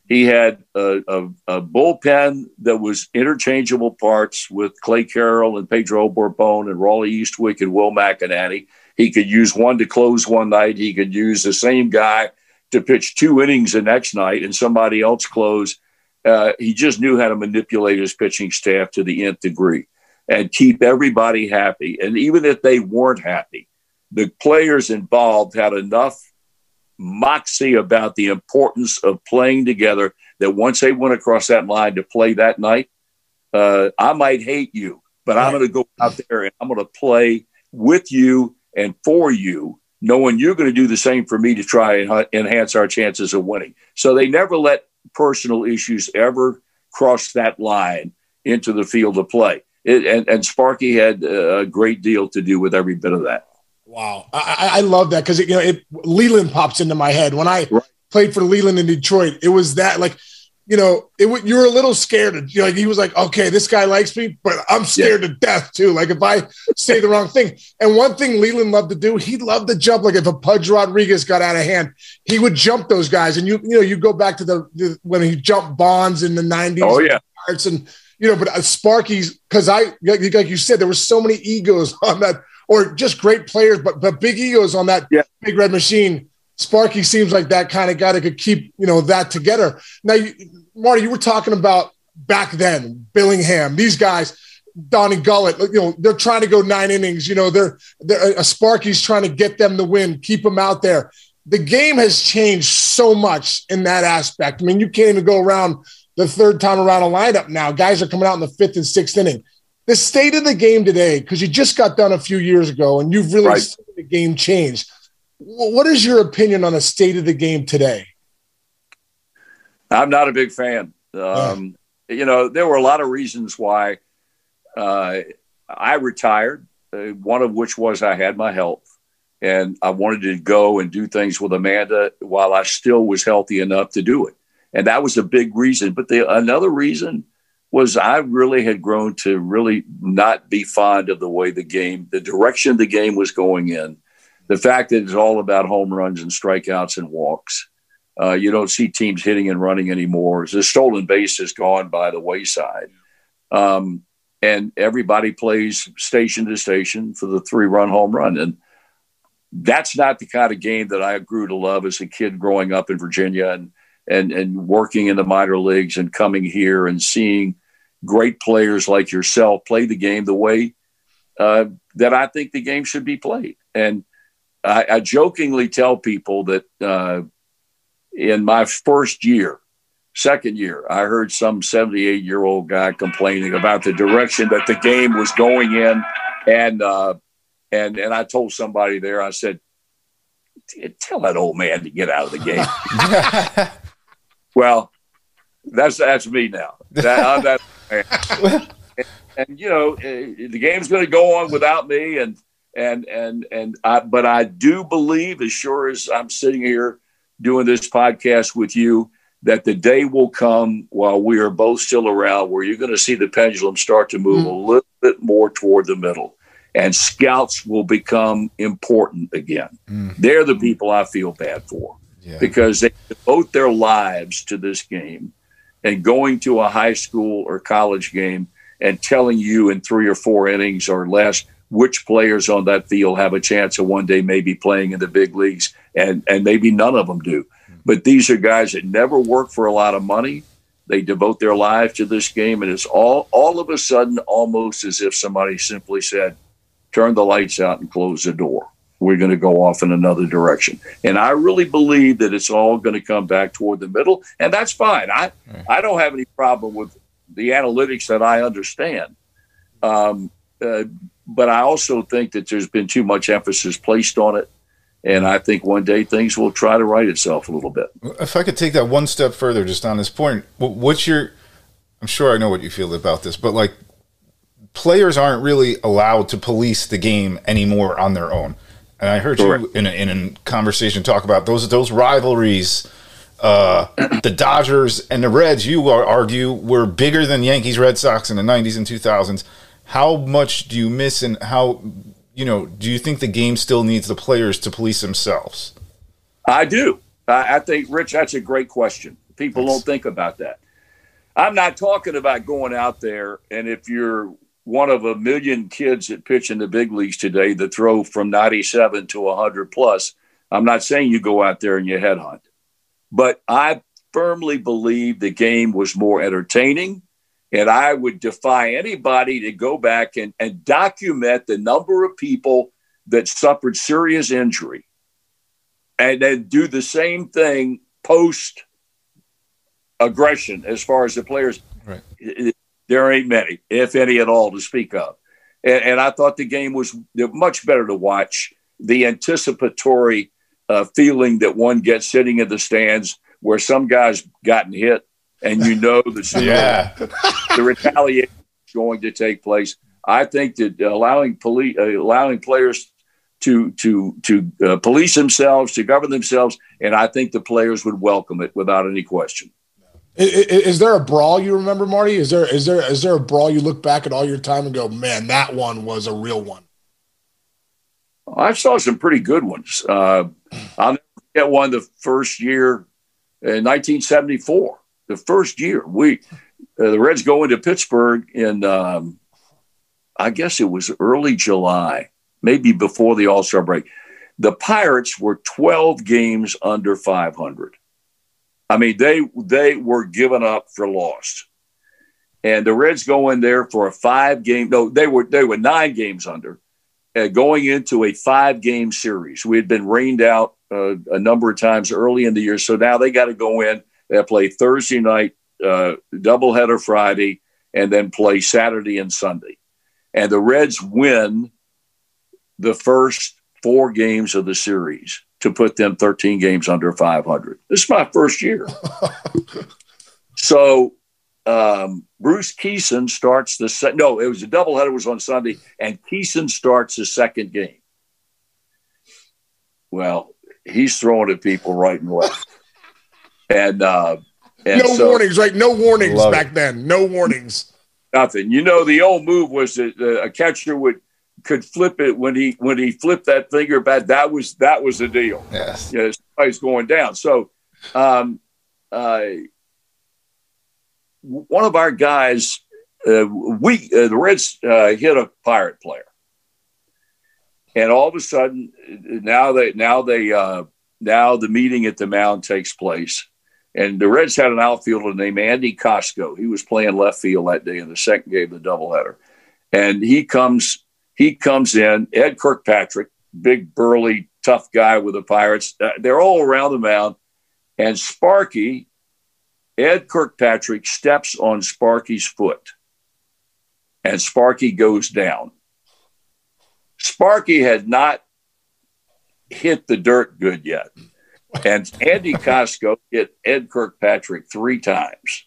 He had a, a, a bullpen that was interchangeable parts with Clay Carroll and Pedro Borbon and Raleigh Eastwick and Will McInerney. He could use one to close one night. He could use the same guy to pitch two innings the next night and somebody else close. Uh, he just knew how to manipulate his pitching staff to the nth degree and keep everybody happy. And even if they weren't happy, the players involved had enough moxie about the importance of playing together that once they went across that line to play that night, uh, I might hate you, but I'm going to go out there and I'm going to play with you and for you, knowing you're going to do the same for me to try and enhance our chances of winning. So they never let personal issues ever cross that line into the field of play. It, and, and Sparky had a great deal to do with every bit of that. Wow. I, I love that because, you know, it, Leland pops into my head. When I right. played for Leland in Detroit, it was that, like, you know, it you were a little scared. Of, you know, like he was like, okay, this guy likes me, but I'm scared yeah. to death too. Like if I say the wrong thing. And one thing Leland loved to do, he loved to jump. Like if a Pudge Rodriguez got out of hand, he would jump those guys. And you, you know, you go back to the, the when he jumped Bonds in the nineties. Oh yeah, and you know, but uh, Sparky's because I like, like you said, there were so many egos on that, or just great players, but but big egos on that yeah. Big Red Machine. Sparky seems like that kind of guy that could keep, you know, that together. Now, you, Marty, you were talking about back then, Billingham, these guys, Donnie Gullett, you know, they're trying to go nine innings. You know, they're, they're uh, Sparky's trying to get them to win, keep them out there. The game has changed so much in that aspect. I mean, you can't even go around the third time around a lineup now. Guys are coming out in the fifth and sixth inning. The state of the game today, because you just got done a few years ago and you've really right. seen the game change. What is your opinion on the state of the game today? I'm not a big fan. Um, yeah. You know, there were a lot of reasons why uh, I retired, uh, one of which was I had my health. And I wanted to go and do things with Amanda while I still was healthy enough to do it. And that was a big reason. But the another reason was I really had grown to really not be fond of the way the game, the direction the game was going in. The fact that it's all about home runs and strikeouts and walks. Uh, you don't see teams hitting and running anymore. The stolen base has gone by the wayside. Um, and everybody plays station to station for the three-run home run. And that's not the kind of game that I grew to love as a kid growing up in Virginia and, and, and working in the minor leagues and coming here and seeing great players like yourself play the game the way uh, that I think the game should be played. And I, I jokingly tell people that uh, in my first year, second year, I heard some seventy-eight-year-old guy complaining about the direction that the game was going in. And uh, and and I told somebody there, I said, tell that old man to get out of the game. Well, that's that's me now. That, I'm that man. And, and, you know, the game's going to go on without me. And And, and, and, I, but I do believe, as sure as I'm sitting here doing this podcast with you, that the day will come while we are both still around where you're going to see the pendulum start to move mm. a little bit more toward the middle, and scouts will become important again. Mm. They're the people I feel bad for yeah. because they devote their lives to this game and going to a high school or college game and telling you in three or four innings or less which players on that field have a chance of one day maybe playing in the big leagues, and, and maybe none of them do. But these are guys that never work for a lot of money. They devote their lives to this game, and it's all all of a sudden almost as if somebody simply said, turn the lights out and close the door. We're going to go off in another direction. And I really believe that it's all going to come back toward the middle, and that's fine. I, I don't have any problem with the analytics that I understand. Um, uh, But I also think that there's been too much emphasis placed on it. And I think one day things will try to right itself a little bit. If I could take that one step further just on this point, what's your – I'm sure I know what you feel about this, but, like, players aren't really allowed to police the game anymore on their own. And I heard Correct. you in a, in a conversation talk about those those rivalries, uh, the Dodgers and the Reds, you argue, were bigger than Yankees, Red Sox in the nineties and two thousands. How much do you miss, and how, you know, do you think the game still needs the players to police themselves? I do. I, I think, Rich, that's a great question. People That's... don't think about that. I'm not talking about going out there, and if you're one of a million kids that pitch in the big leagues today that throw from ninety-seven to one hundred plus, I'm not saying you go out there and you headhunt. But I firmly believe the game was more entertaining, and I would defy anybody to go back and, and document the number of people that suffered serious injury and then do the same thing post aggression as far as the players. Right. There ain't many, if any at all, to speak of. And, and I thought the game was much better to watch. The anticipatory uh, feeling that one gets sitting in the stands where some guy's gotten hit and you know the, yeah. the retaliation is going to take place. I think that allowing police, uh, allowing players to to to uh, police themselves, to govern themselves, and I think the players would welcome it without any question. Is, is there a brawl you remember, Marty? Is there is there is there a brawl you look back at all your time and go, man, that one was a real one? I saw some pretty good ones. Uh, I'll never forget one the first year in nineteen seventy-four. The first year we uh, the Reds go into Pittsburgh in um, I guess it was early July, maybe before the All-Star break. The Pirates were twelve games under five hundred. I mean, they they were given up for lost, and the Reds go in there for a five game. No, they were they were nine games under, uh, going into a five game series. We had been rained out uh, a number of times early in the year, so now they got to go in. They play Thursday night, uh, doubleheader Friday, and then play Saturday and Sunday. And the Reds win the first four games of the series to put them thirteen games under five hundred. This is my first year. So um, Bruce Keeson starts the se- – no, it was a doubleheader. It was on Sunday, and Keeson starts the second game. Well, he's throwing at people right and left. And, uh, and no so, warnings, right? No warnings Love back it. then. No warnings. Nothing. You know, the old move was that uh, a catcher would – could flip it when he when he flipped that finger back. That was that was the deal. Yes, yeah, somebody's going down. So, um, uh, one of our guys, uh, we uh, the Reds uh, hit a Pirate player, and all of a sudden, now they now they uh, now the meeting at the mound takes place, and the Reds had an outfielder named Andy Costco. He was playing left field that day in the second game of the doubleheader, and he comes. He comes in, Ed Kirkpatrick, big, burly, tough guy with the Pirates. Uh, they're all around the mound. And Sparky, Ed Kirkpatrick, steps on Sparky's foot. And Sparky goes down. Sparky had not hit the dirt good yet. And Andy Costco hit Ed Kirkpatrick three times.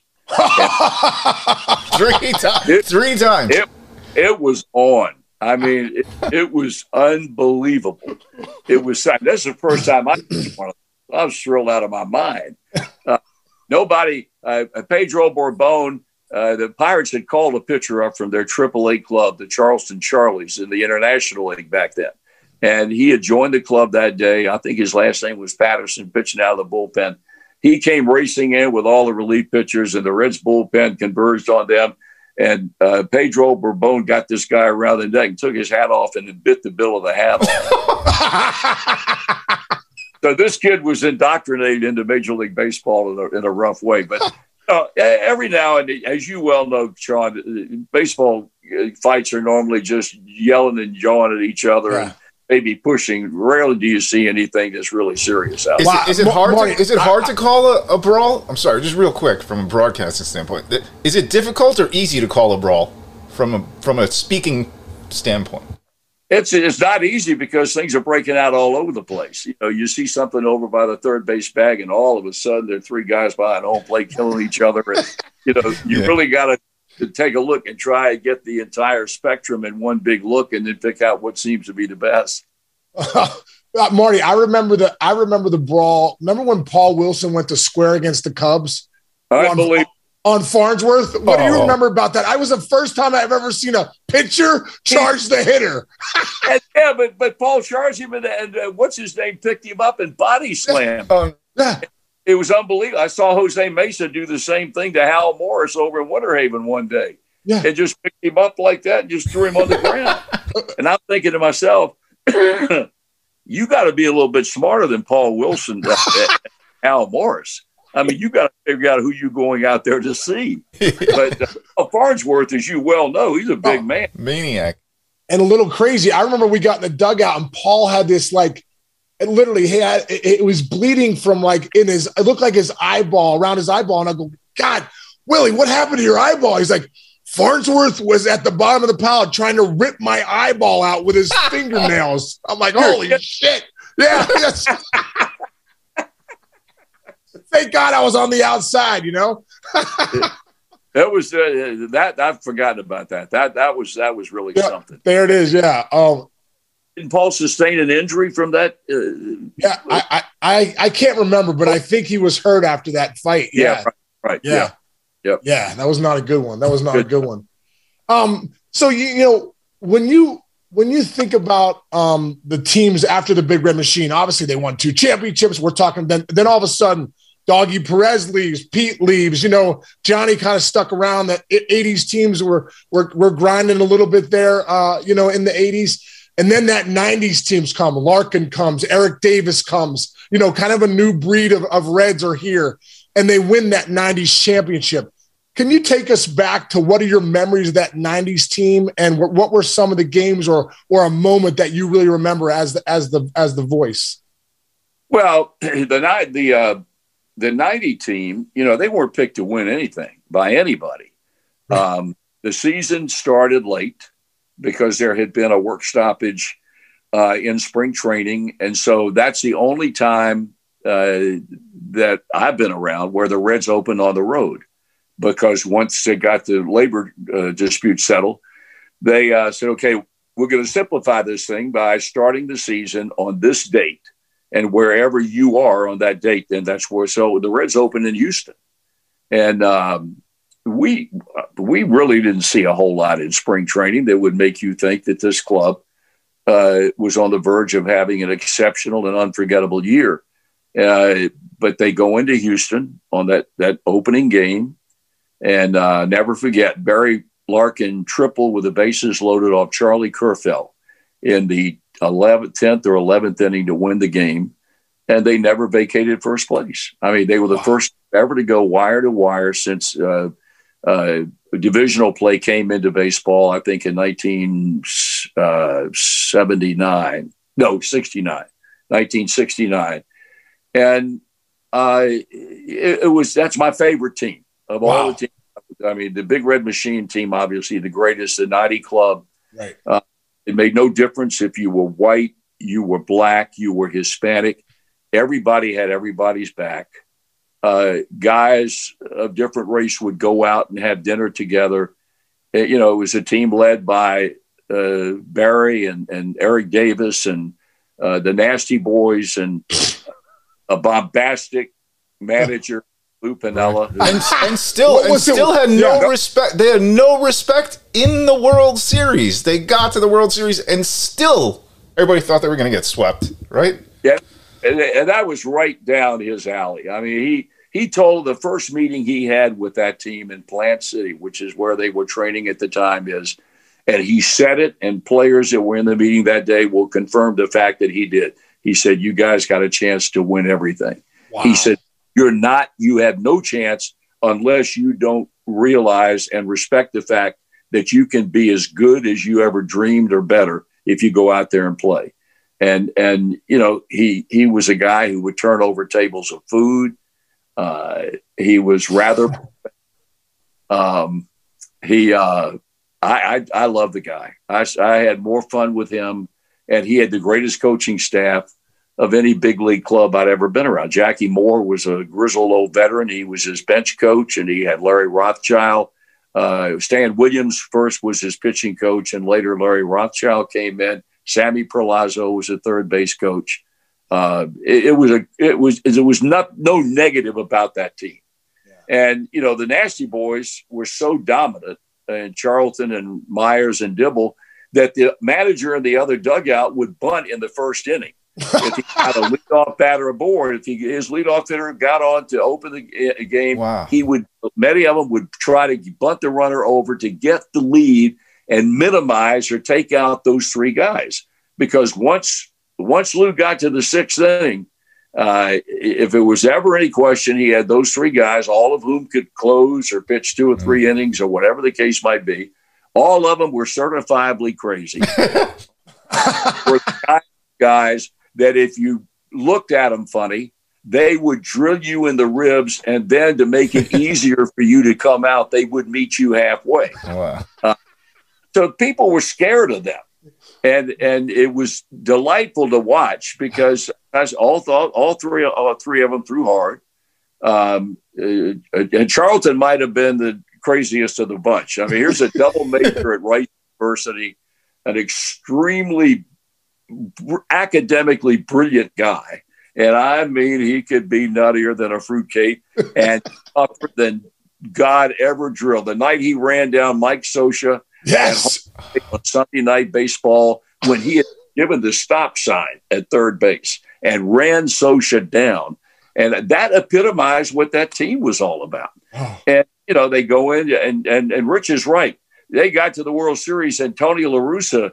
three times. It, three times. It, it was on. I mean, it, it was unbelievable. It was. That's the first time I I was thrilled out of my mind. Uh, nobody, uh, Pedro Borbon, uh, the Pirates had called a pitcher up from their triple A club, the Charleston Charlies, in the International League back then. And he had joined the club that day. I think his last name was Patterson, pitching out of the bullpen. He came racing in with all the relief pitchers, and the Reds bullpen converged on them. And uh, Pedro Borbon got this guy around the neck and took his hat off and bit the bill of the hat off. So this kid was indoctrinated into Major League Baseball in a, in a rough way. But uh, every now and then, as you well know, Sean, baseball fights are normally just yelling and jawing at each other yeah. and maybe pushing. Rarely do you see anything that's really serious out is there. it, is it hard, to, is it hard to call a, a brawl? I'm sorry, just real quick from a broadcasting standpoint. Is it difficult or easy to call a brawl from a, from a speaking standpoint? It's it's not easy because things are breaking out all over the place. You know, you see something over by the third base bag, and all of a sudden there are three guys behind home plate killing each other. And, you know, you yeah. really got to to take a look and try and get the entire spectrum in one big look and then pick out what seems to be the best. Uh, Marty, I remember the I remember the brawl. Remember when Paul Wilson went to square against the Cubs? I on, believe on Farnsworth. What oh. do you remember about that? I was the first time I've ever seen a pitcher charge the hitter. and, yeah, but but Paul charged him, and, and uh, what's his name picked him up and body slammed. Um, yeah. it was unbelievable. I saw Jose Mesa do the same thing to Hal Morris over in Winter Haven one day. Yeah. And just picked him up like that and just threw him on the ground. And I'm thinking to myself, you got to be a little bit smarter than Paul Wilson and Hal Morris. I mean, you got to figure out who you're going out there to see. But uh, Farnsworth, as you well know, he's a big oh, man. Maniac. And a little crazy. I remember we got in the dugout and Paul had this like, it literally, he had, it, it was bleeding from like in his, it looked like his eyeball, around his eyeball. And I go, God, Willie, what happened to your eyeball? He's like, Farnsworth was at the bottom of the pile trying to rip my eyeball out with his fingernails. I'm like, holy shit. Yeah. Yes. Thank God I was on the outside, you know? That was uh, that I've forgotten about that. That that was that was really yeah, something. There it is. Yeah. Um, Didn't Paul sustain an injury from that? Uh, yeah. I, I I can't remember, but I think he was hurt after that fight. Yeah. yeah right, right. Yeah. Yeah. Yeah. Yeah. That was not a good one. That was not good. a good one. Um. So you you know when you when you think about um the teams after the Big Red Machine, obviously they won two championships. We're talking then then all of a sudden. Doggy Perez leaves, Pete leaves, you know, Johnny kind of stuck around. The eighties teams were, were, were grinding a little bit there, uh, you know, in the eighties. And then that nineties teams come, Larkin comes, Eric Davis comes, you know, kind of a new breed of, of Reds are here, and they win that nineties championship. Can you take us back to what are your memories of that nineties team, and what, what were some of the games or, or a moment that you really remember as the, as the, as the voice? Well, the night, the, uh, The ninety team, you know, they weren't picked to win anything by anybody. Right. Um, the season started late because there had been a work stoppage uh, in spring training. And so that's the only time uh, that I've been around where the Reds opened on the road, because once they got the labor uh, dispute settled, they uh, said, okay, we're going to simplify this thing by starting the season on this date. And wherever you are on that date, then that's where. So the Reds opened in Houston, and um, we we really didn't see a whole lot in spring training that would make you think that this club uh, was on the verge of having an exceptional and unforgettable year. Uh, but they go into Houston on that that opening game, and uh, never forget Barry Larkin triple with the bases loaded off Charlie Kerfell in the eleventh, tenth or eleventh inning to win the game, and they never vacated first place. I mean, they were the wow. first ever to go wire to wire since uh, uh, divisional play came into baseball, I think in nineteen seventy-nine, no, sixty-nine, nineteen sixty-nine. And uh, it, it was, that's my favorite team of all wow. the teams. I mean, the Big Red Machine team, obviously the greatest, the ninety club. Right. Uh, It made no difference if you were white, you were black, you were Hispanic. Everybody had everybody's back. Uh, guys of different race would go out and have dinner together. Uh, you know, it was a team led by uh, Barry and, and Eric Davis and uh, the Nasty Boys and a bombastic manager, Lou Piniella. And, and still, and still had no yeah. respect. They had no respect in the World Series. They got to the World Series, and still everybody thought they were going to get swept, right? Yeah, and, and that was right down his alley. I mean, he he told the first meeting he had with that team in Plant City, which is where they were training at the time, is, and he said it, and players that were in the meeting that day will confirm the fact that he did. He said, "You guys got a chance to win everything." Wow. He said, You're not, you have no chance unless you don't realize and respect the fact that you can be as good as you ever dreamed or better if you go out there and play. And, and, you know, he, he was a guy who would turn over tables of food. Uh, he was rather, um, he, uh, I, I, I love the guy. I, I had more fun with him, and he had the greatest coaching staff of any big league club I'd ever been around. Jackie Moore was a grizzled old veteran. He was his bench coach, and he had Larry Rothschild. Uh, Stan Williams first was his pitching coach, and later Larry Rothschild came in. Sammy Perlazzo was a third base coach. Uh, it, it was a, it was, it was not no negative about that team. Yeah. And you know, the Nasty Boys were so dominant, and Charlton and Myers and Dibble, that the manager in the other dugout would bunt in the first inning. if he got a leadoff batter aboard, if he, his leadoff hitter got on to open the uh, game, wow. he would, many of them would try to bunt the runner over to get the lead and minimize or take out those three guys. Because once, once Lou got to the sixth inning, uh, if it was ever any question, he had those three guys, all of whom could close or pitch two or three mm. innings or whatever the case might be. All of them were certifiably crazy. Were the guys that if you looked at them funny, they would drill you in the ribs, and then to make it easier for you to come out, they would meet you halfway. Wow. Uh, so people were scared of them, and and it was delightful to watch because as all thought, all three, all three of them threw hard. Um, uh, and Charlton might have been the craziest of the bunch. I mean, here's a double major at Rice University, an extremely br- academically brilliant guy. And I mean, he could be nuttier than a fruitcake and tougher than God ever drilled. The night he ran down Mike Scioscia yes. on Sunday Night Baseball, when he had given the stop sign at third base and ran Scioscia down. And that epitomized what that team was all about. Oh. And, you know, they go in and, and, and Rich is right. They got to the World Series and Tony La Russa,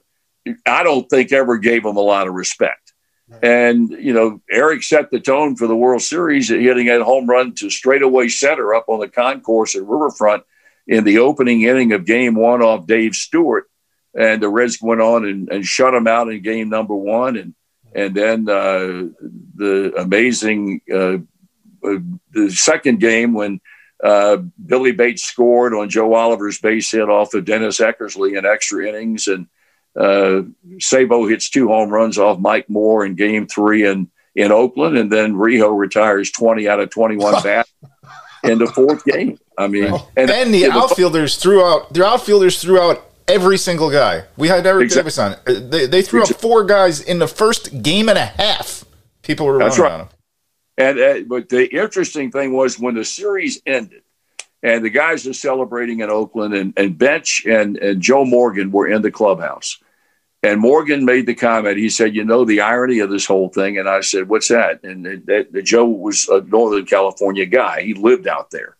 I don't think ever gave them a lot of respect. Right. And, you know, Eric set the tone for the World Series, hitting a home run to straightaway center up on the concourse at Riverfront in the opening inning of game one off Dave Stewart. And the Reds went on and, and shut him out in game number one. And, and then uh, the amazing uh, uh, the second game when uh, Billy Bates scored on Joe Oliver's base hit off of Dennis Eckersley in extra innings. And uh, Sabo hits two home runs off Mike Moore in game three in, in Oakland. And then Rijo retires twenty out of twenty-one bats in the fourth game. I mean, and, and the outfielders threw out, their outfielders threw out every single guy. We had Eric exactly. Davis on. They, they threw exactly. up four guys in the first game and a half. People were That's running right. on him. And uh, but the interesting thing was when the series ended, and the guys are celebrating in Oakland, and, and Bench and, and Joe Morgan were in the clubhouse. And Morgan made the comment. He said, "You know the irony of this whole thing." And I said, "What's that?" And it, it, Joe was a Northern California guy. He lived out there.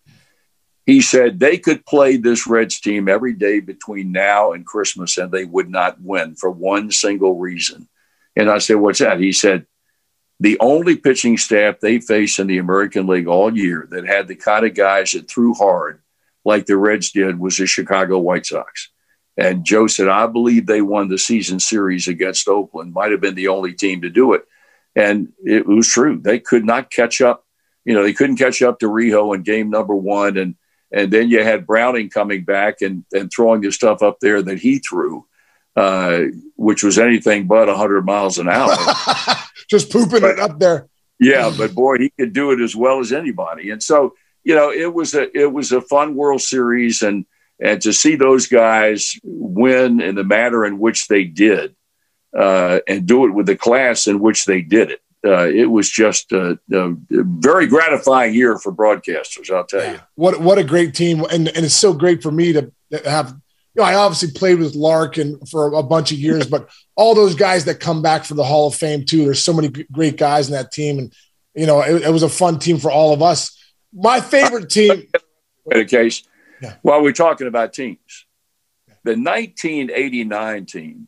He said they could play this Reds team every day between now and Christmas, and they would not win for one single reason. And I said, "What's that?" He said, the only pitching staff they faced in the American League all year that had the kind of guys that threw hard like the Reds did was the Chicago White Sox. And Joe said, I believe they won the season series against Oakland, might have been the only team to do it. And it was true. They could not catch up. You know, they couldn't catch up to Rijo in game number one. And and then you had Browning coming back and, and throwing the stuff up there that he threw, uh, which was anything but one hundred miles an hour. Just pooping but, it up there. Yeah, but boy, he could do it as well as anybody. And so, you know, it was a it was a fun World Series, and and to see those guys win in the manner in which they did, uh, and do it with the class in which they did it. Uh, it was just a, a very gratifying year for broadcasters, I'll tell you. What what a great team. And, and it's so great for me to have, you know, I obviously played with Larkin for a bunch of years, but all those guys that come back for the Hall of Fame too, there's so many great guys in that team. And, you know, it, it was a fun team for all of us. My favorite team. In a case, yeah. While we're talking about teams, the nineteen eighty-nine team.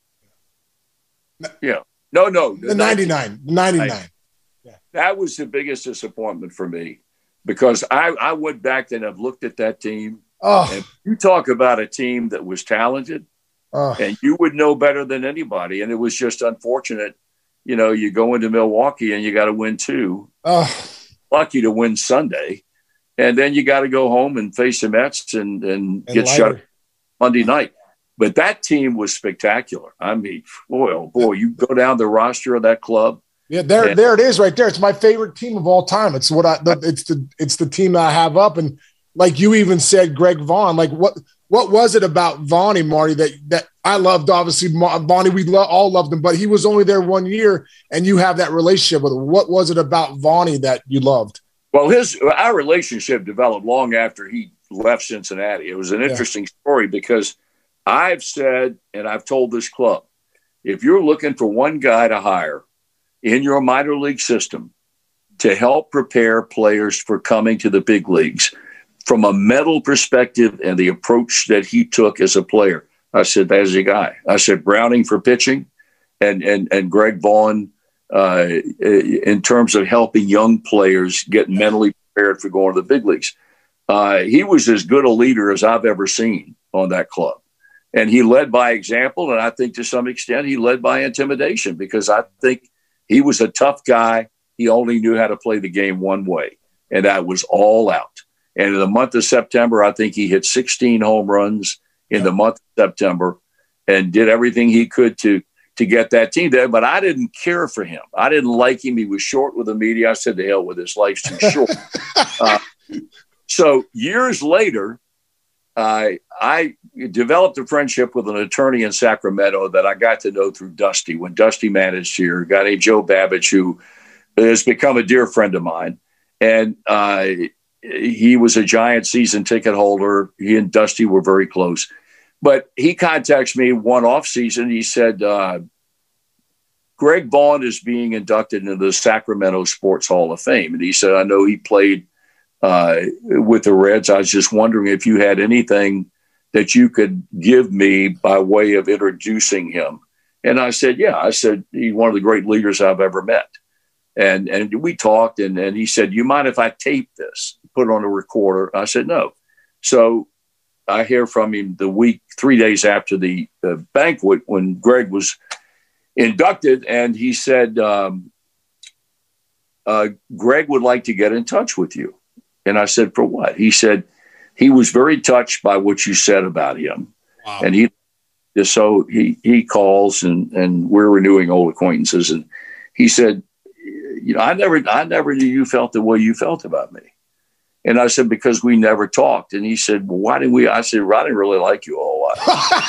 Yeah. No, no. The, the ninety-nine. The ninety-nine. Yeah. That was the biggest disappointment for me because I, I went back and I've looked at that team. Oh. And you talk about a team that was talented, oh. and you would know better than anybody. And it was just unfortunate. You know, you go into Milwaukee and you got to win two. Oh. Lucky to win Sunday. And then you got to go home and face the Mets and, and, and get lighter. Shut Monday night. But that team was spectacular. I mean, boy, oh boy, you go down the roster of that club. Yeah, there, and, there it is, right there. It's my favorite team of all time. It's what I. The, it's the, it's the team that I have up. And like you even said, Greg Vaughn. Like what, what was it about Vaughnie, Marty, that that I loved? Obviously, Vaughnie, we lo- all loved him, but he was only there one year, and you have that relationship with him. What was it about Vaughnie that you loved? Well, his our relationship developed long after he left Cincinnati. It was an interesting yeah. story because I've said, and I've told this club, if you're looking for one guy to hire in your minor league system to help prepare players for coming to the big leagues from a mental perspective and the approach that he took as a player. I said, that's your guy. I said, Browning for pitching and, and, and Greg Vaughn uh, in terms of helping young players get mentally prepared for going to the big leagues. Uh, he was as good a leader as I've ever seen on that club. And he led by example. And I think to some extent he led by intimidation, because I think he was a tough guy. He only knew how to play the game one way, and that was all out. And in the month of September, I think he hit sixteen home runs in yeah. the month of September and did everything he could to, to get that team there. But I didn't care for him. I didn't like him. He was short with the media. I said, to hell with this, life's too short. uh, so years later, uh, I developed a friendship with an attorney in Sacramento that I got to know through Dusty. When Dusty managed here, a guy named Joe Babbage, who has become a dear friend of mine. And uh, he was a Giant season ticket holder. He and Dusty were very close. But he contacts me one off season. He said, uh, Greg Vaughn is being inducted into the Sacramento Sports Hall of Fame. And he said, I know he played uh, with the Reds. I was just wondering if you had anything that you could give me by way of introducing him. And I said, yeah. I said, he's one of the great leaders I've ever met. And and we talked, and, and he said, you mind if I tape this, put it on a recorder? I said, no. So I hear from him the week, three days after the uh, banquet when Greg was inducted, and he said, um, uh, Greg would like to get in touch with you. And I said, for what? He said, he was very touched by what you said about him. Wow. And he, so he, he calls, and, and we're renewing old acquaintances. And he said, you know, I never, I never knew you felt the way you felt about me. And I said, because we never talked. And he said, well, why didn't we? I said, well, I didn't really like you a whole lot.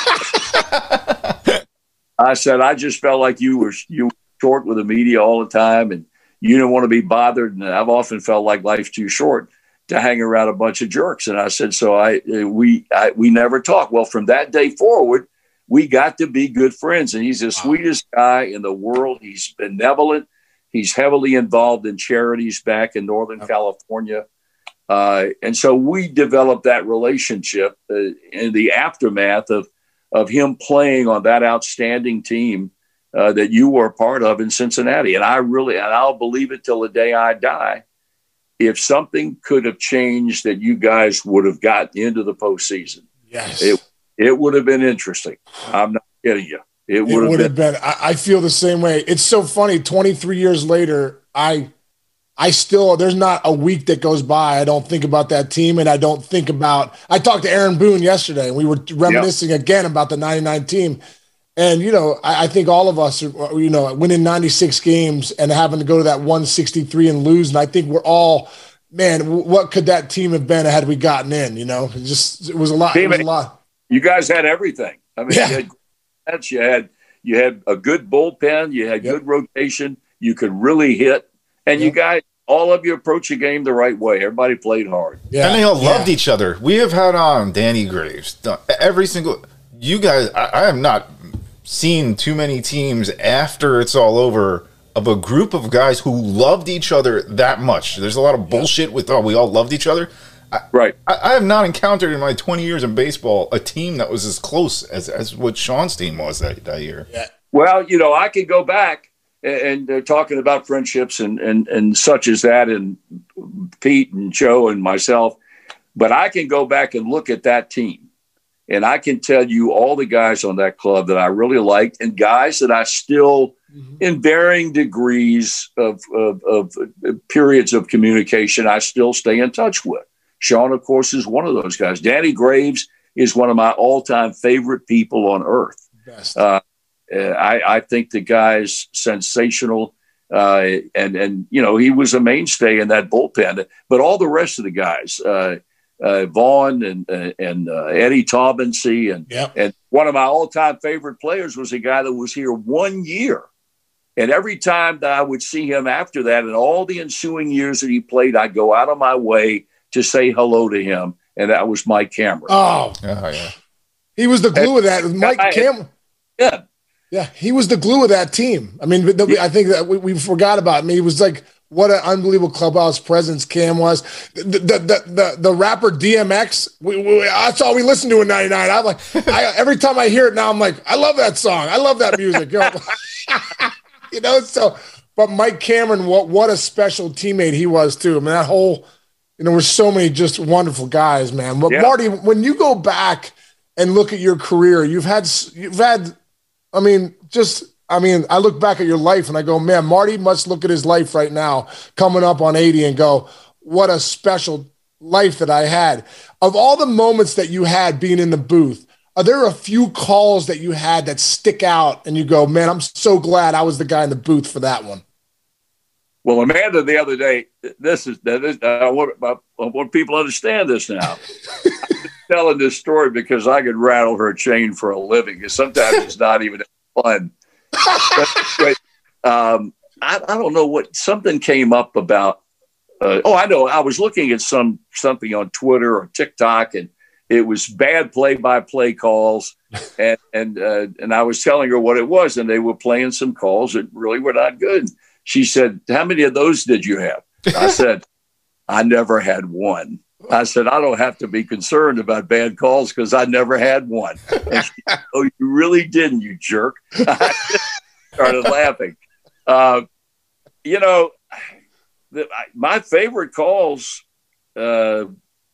I said, I just felt like you were, you were short with the media all the time, and you didn't want to be bothered. And I've often felt like life's too short to hang around a bunch of jerks. And I said, so I, we, I, we never talked. Well, from that day forward, we got to be good friends. And he's the sweetest guy in the world. He's benevolent. He's heavily involved in charities back in Northern California. Uh, and so we developed that relationship uh, in the aftermath of, of him playing on that outstanding team uh, that you were a part of in Cincinnati. And I really, and I'll believe it till the day I die, if something could have changed that you guys would have gotten into the postseason, yes, it, it would have been interesting. I'm not kidding you. It would, it would have been. been. I, I feel the same way. It's so funny. twenty-three years later, I, I still, there's not a week that goes by I don't think about that team, and I don't think about. I talked to Aaron Boone yesterday, and we were reminiscing yep. again about the ninety-nine team. And you know, I, I think all of us, are, you know, winning ninety-six games and having to go to that one sixty-three and lose. And I think we're all, man, what could that team have been had we gotten in? You know, it just it was a lot. It was a lot. You guys had everything. I mean, yeah. you had you had you had a good bullpen, you had yep. good rotation, you could really hit, and yep. you guys, all of you approached the game the right way. Everybody played hard. Yeah. And they all loved yeah. each other. We have had on Danny Graves, every single you guys. I, I have not seen too many teams after it's all over of a group of guys who loved each other that much. There's a lot of bullshit with, oh, we all loved each other. I, right. I, I have not encountered in my twenty years in baseball a team that was as close as, as what Sean's team was that, that year. Yeah. Well, you know, I could go back and, and uh, talking about friendships and, and, and such as that, and Pete and Joe and myself, but I can go back and look at that team, and I can tell you all the guys on that club that I really liked, and guys that I still, mm-hmm. in varying degrees of, of, of periods of communication, I still stay in touch with. Sean, of course, is one of those guys. Danny Graves is one of my all-time favorite people on earth. Best. Uh, I, I think the guy's sensational, uh, and and you know, he was a mainstay in that bullpen. But all the rest of the guys, uh, uh, Vaughn and uh, and uh, Eddie Taubensee, and yep. and one of my all-time favorite players was a guy that was here one year, and every time that I would see him after that, and all the ensuing years that he played, I'd go out of my way to say hello to him, and that was Mike Cameron. Oh, oh yeah, he was the glue and, of that. Mike Cameron. Yeah. Yeah, he was the glue of that team. I mean, the, I think that we, we forgot about him. He was like, what an unbelievable clubhouse presence Cam was. The the the, the, the rapper D M X, we, we, that's all we listened to in ninety-nine. I'm like, I, every time I hear it now, I'm like, I love that song. I love that music. You know, you know so, but Mike Cameron, what what a special teammate he was too. I mean, that whole, you know, there's so many just wonderful guys, man. But yeah. Marty, when you go back and look at your career, you've had, you've had, I mean, just, I mean, I look back at your life and I go, man, Marty must look at his life right now, coming up on eighty, and go, what a special life that I had. Of all the moments that you had being in the booth, are there a few calls that you had that stick out and you go, man, I'm so glad I was the guy in the booth for that one? Well, Amanda, the other day, this is, this, I, want, I want people to understand this now. I'm telling this story because I could rattle her chain for a living, because sometimes it's not even fun. but, but, um, I, I don't know what, something came up about, uh, oh, I know, I was looking at some something on Twitter or TikTok, and it was bad play-by-play calls, and and uh, and I was telling her what it was, and they were playing some calls that really were not good. She said, how many of those did you have? I said, I never had one. I said, I don't have to be concerned about bad calls because I never had one. And she said, oh, you really didn't, you jerk. I started laughing. Uh, you know, the, my favorite calls, uh,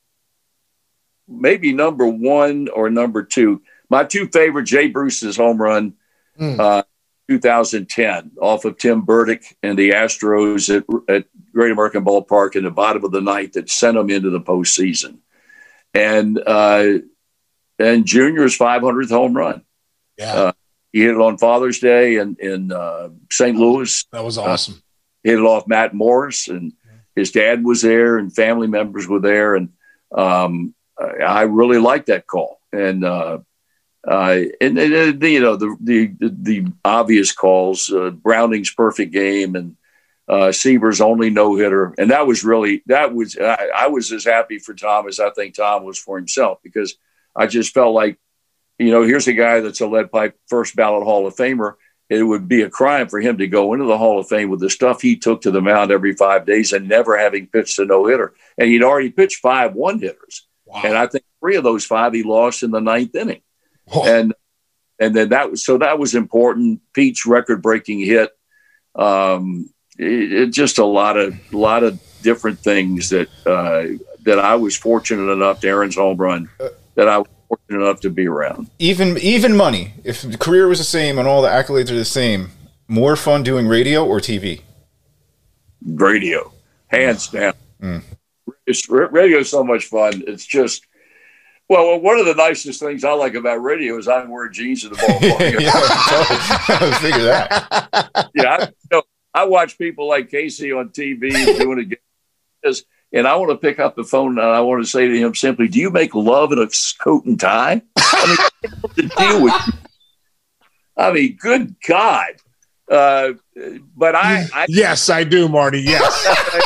maybe number one or number two. My two favorite, Jay Bruce's home run, mm. uh, two thousand ten, off of Tim Burdick and the Astros at, at Great American Ballpark in the bottom of the ninth, that sent them into the postseason. And uh, and Junior's five hundredth home run. Yeah, uh, he hit it on Father's Day in in uh, Saint Louis. That was awesome. Uh, hit it off Matt Morris, and his dad was there, and family members were there, and um, I really liked that call. And uh, uh, and, and you know the the the obvious calls, uh, Browning's perfect game, and uh, Seaver's only no hitter, and that was really that was I, I was as happy for Tom as I think Tom was for himself, because I just felt like, you know, here's a guy that's a lead pipe first ballot Hall of Famer. It would be a crime for him to go into the Hall of Fame with the stuff he took to the mound every five days and never having pitched a no hitter, and he'd already pitched five one hitters. Wow. And I think three of those five he lost in the ninth inning. Oh. And and then that was so that was important. Pete's record-breaking hit. Um, it, it just a lot of a lot of different things that uh, that I was fortunate enough to Aaron's home run that I was fortunate enough to be around. Even even money. If the career was the same and all the accolades are the same, more fun doing radio or T V? Radio, hands down. Mm. It's, radio is so much fun. It's just, well, one of the nicest things I like about radio is I can wear jeans at the ballpark. Yeah, I figure that. Yeah, I, you know, I watch people like Casey on T V doing it, and I want to pick up the phone and I want to say to him simply, "Do you make love in a coat and tie?" I mean, what's the deal with you? I mean, good God. Uh, but I, I yes, I do, Marty. Yes,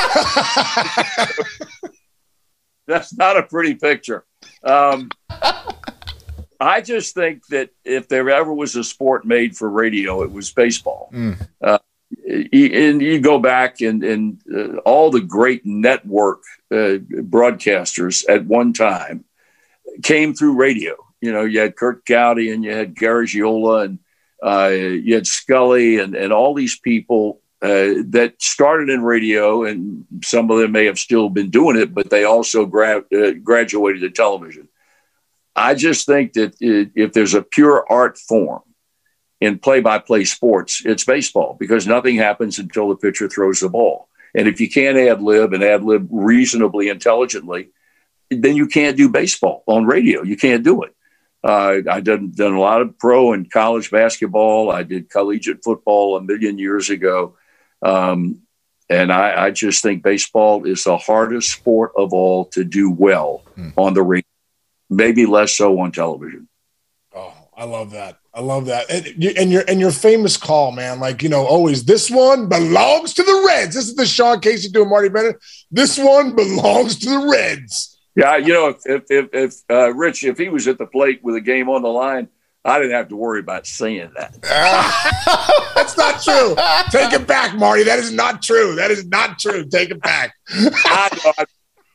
that's not a pretty picture. Um, I just think that if there ever was a sport made for radio, it was baseball. Mm. Uh, and you go back and, and uh, all the great network uh, broadcasters at one time came through radio. You know, you had Kurt Gowdy and you had Garagiola and Uh, you had Scully and, and all these people uh, that started in radio, and some of them may have still been doing it, but they also gra- uh, graduated to television. I just think that it, if there's a pure art form in play-by-play sports, it's baseball, because nothing happens until the pitcher throws the ball. And if you can't ad-lib and ad-lib reasonably intelligently, then you can't do baseball on radio. You can't do it. Uh, I done done a lot of pro and college basketball. I did collegiate football a million years ago. Um, and I, I just think baseball is the hardest sport of all to do well mm. on the ring, maybe less so on television. Oh, I love that. I love that. And, and your and your famous call, man, like, you know, always, this one belongs to the Reds. This is the Sean Casey doing Marty Bennett. This one belongs to the Reds. Yeah, you know, if if if, if uh, Rich, if he was at the plate with a game on the line, I didn't have to worry about saying that. That's not true. Take it back, Marty. That is not true. That is not true. Take it back. I know.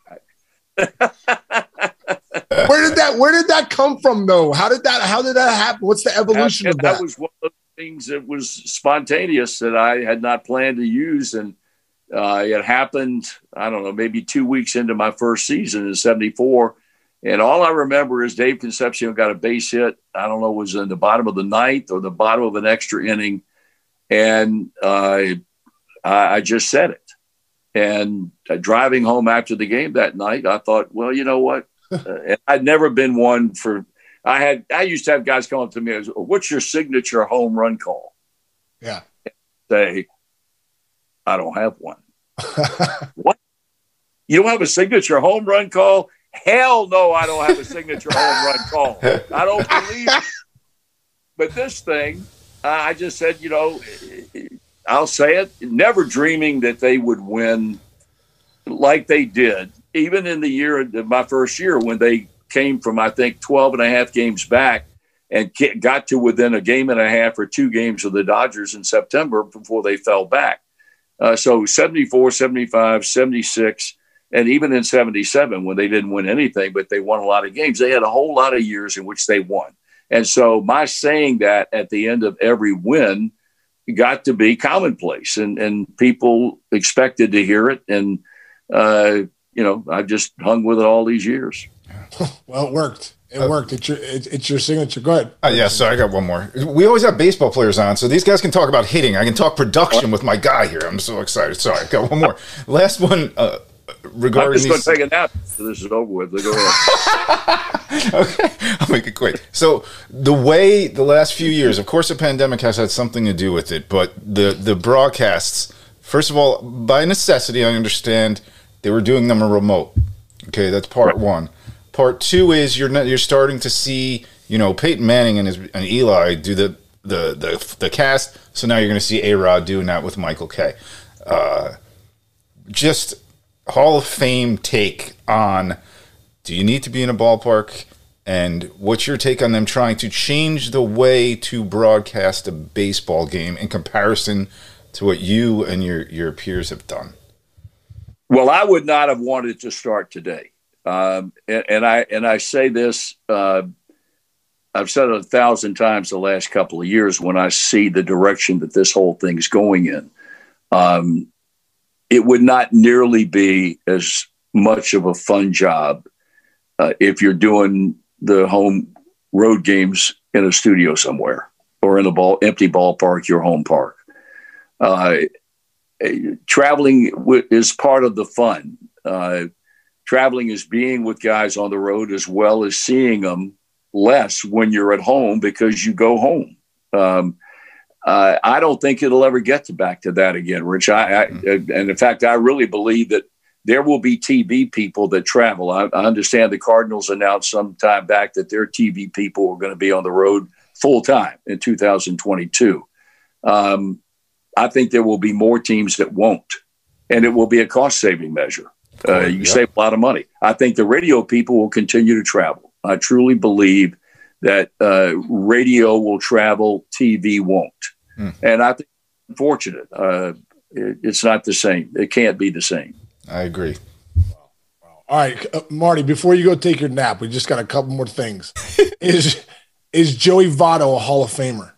Where did that Where did that come from, though? How did that How did that happen? What's the evolution that, of that? That was one of the things that was spontaneous that I had not planned to use, and uh, it happened. I don't know, maybe two weeks into my first season in seventy-four. And all I remember is Dave Concepcion got a base hit. I don't know, it was in the bottom of the ninth or the bottom of an extra inning. And uh, I, I just said it. And uh, driving home after the game that night, I thought, well, you know what? uh, and I'd never been one for – I had I used to have guys come up to me, what's your signature home run call? Yeah. And say, I don't have one. What? You don't have a signature home run call? Hell no, I don't have a signature home run call. I don't believe it. But this thing, uh, I just said, you know, I'll say it, never dreaming that they would win like they did, even in the year, my first year, when they came from, I think, twelve and a half games back and got to within a game and a half or two games of the Dodgers in September before they fell back. Uh, so seventy-four, seventy-five, seventy-six, and even in seventy-seven, when they didn't win anything, but they won a lot of games, they had a whole lot of years in which they won. And so my saying that at the end of every win got to be commonplace, and, and people expected to hear it. And, uh, you know, I've just hung with it all these years. Well, it worked. It worked. It's your, it's, it's your signature. Go ahead. Uh, yeah, so I got one more. We always have baseball players on, so these guys can talk about hitting. I can talk production with my guy here. I'm so excited. Sorry, I got one more. Last one. Uh, Regarding I'm just going to take a nap so this is over with. Go ahead. Okay, I'll make it quick. So the way the last few years, of course, the pandemic has had something to do with it, but the the broadcasts, first of all, by necessity, I understand they were doing them a remote. Okay, that's part right. one. Part two is you're not, you're starting to see, you know, Peyton Manning and his and Eli do the the the, the cast. So now you're going to see A-Rod doing that with Michael Kay. Uh, just Hall of Fame take on, do you need to be in a ballpark, and what's your take on them trying to change the way to broadcast a baseball game in comparison to what you and your, your peers have done? Well, I would not have wanted to start today. Um, and, and I and I say this, uh, I've said it a thousand times the last couple of years when I see the direction that this whole thing is going in. Um, it would not nearly be as much of a fun job uh, if you're doing the home road games in a studio somewhere or in a ball empty ballpark, your home park. Uh, traveling w- is part of the fun. Uh, traveling is being with guys on the road as well as seeing them less when you're at home because you go home. Um, Uh, I don't think it'll ever get to back to that again, Rich. I, I, and in fact, I really believe that there will be T V people that travel. I, I understand the Cardinals announced some time back that their T V people are going to be on the road full time in two thousand twenty-two. Um, I think there will be more teams that won't, and it will be a cost saving measure. Uh, you yeah. save a lot of money. I think the radio people will continue to travel. I truly believe that uh, radio will travel, T V won't. Hmm. And I think it's unfortunate. Uh, it, it's not the same. It can't be the same. I agree. All right, uh, Marty, before you go take your nap, we just got a couple more things. is is Joey Votto a Hall of Famer?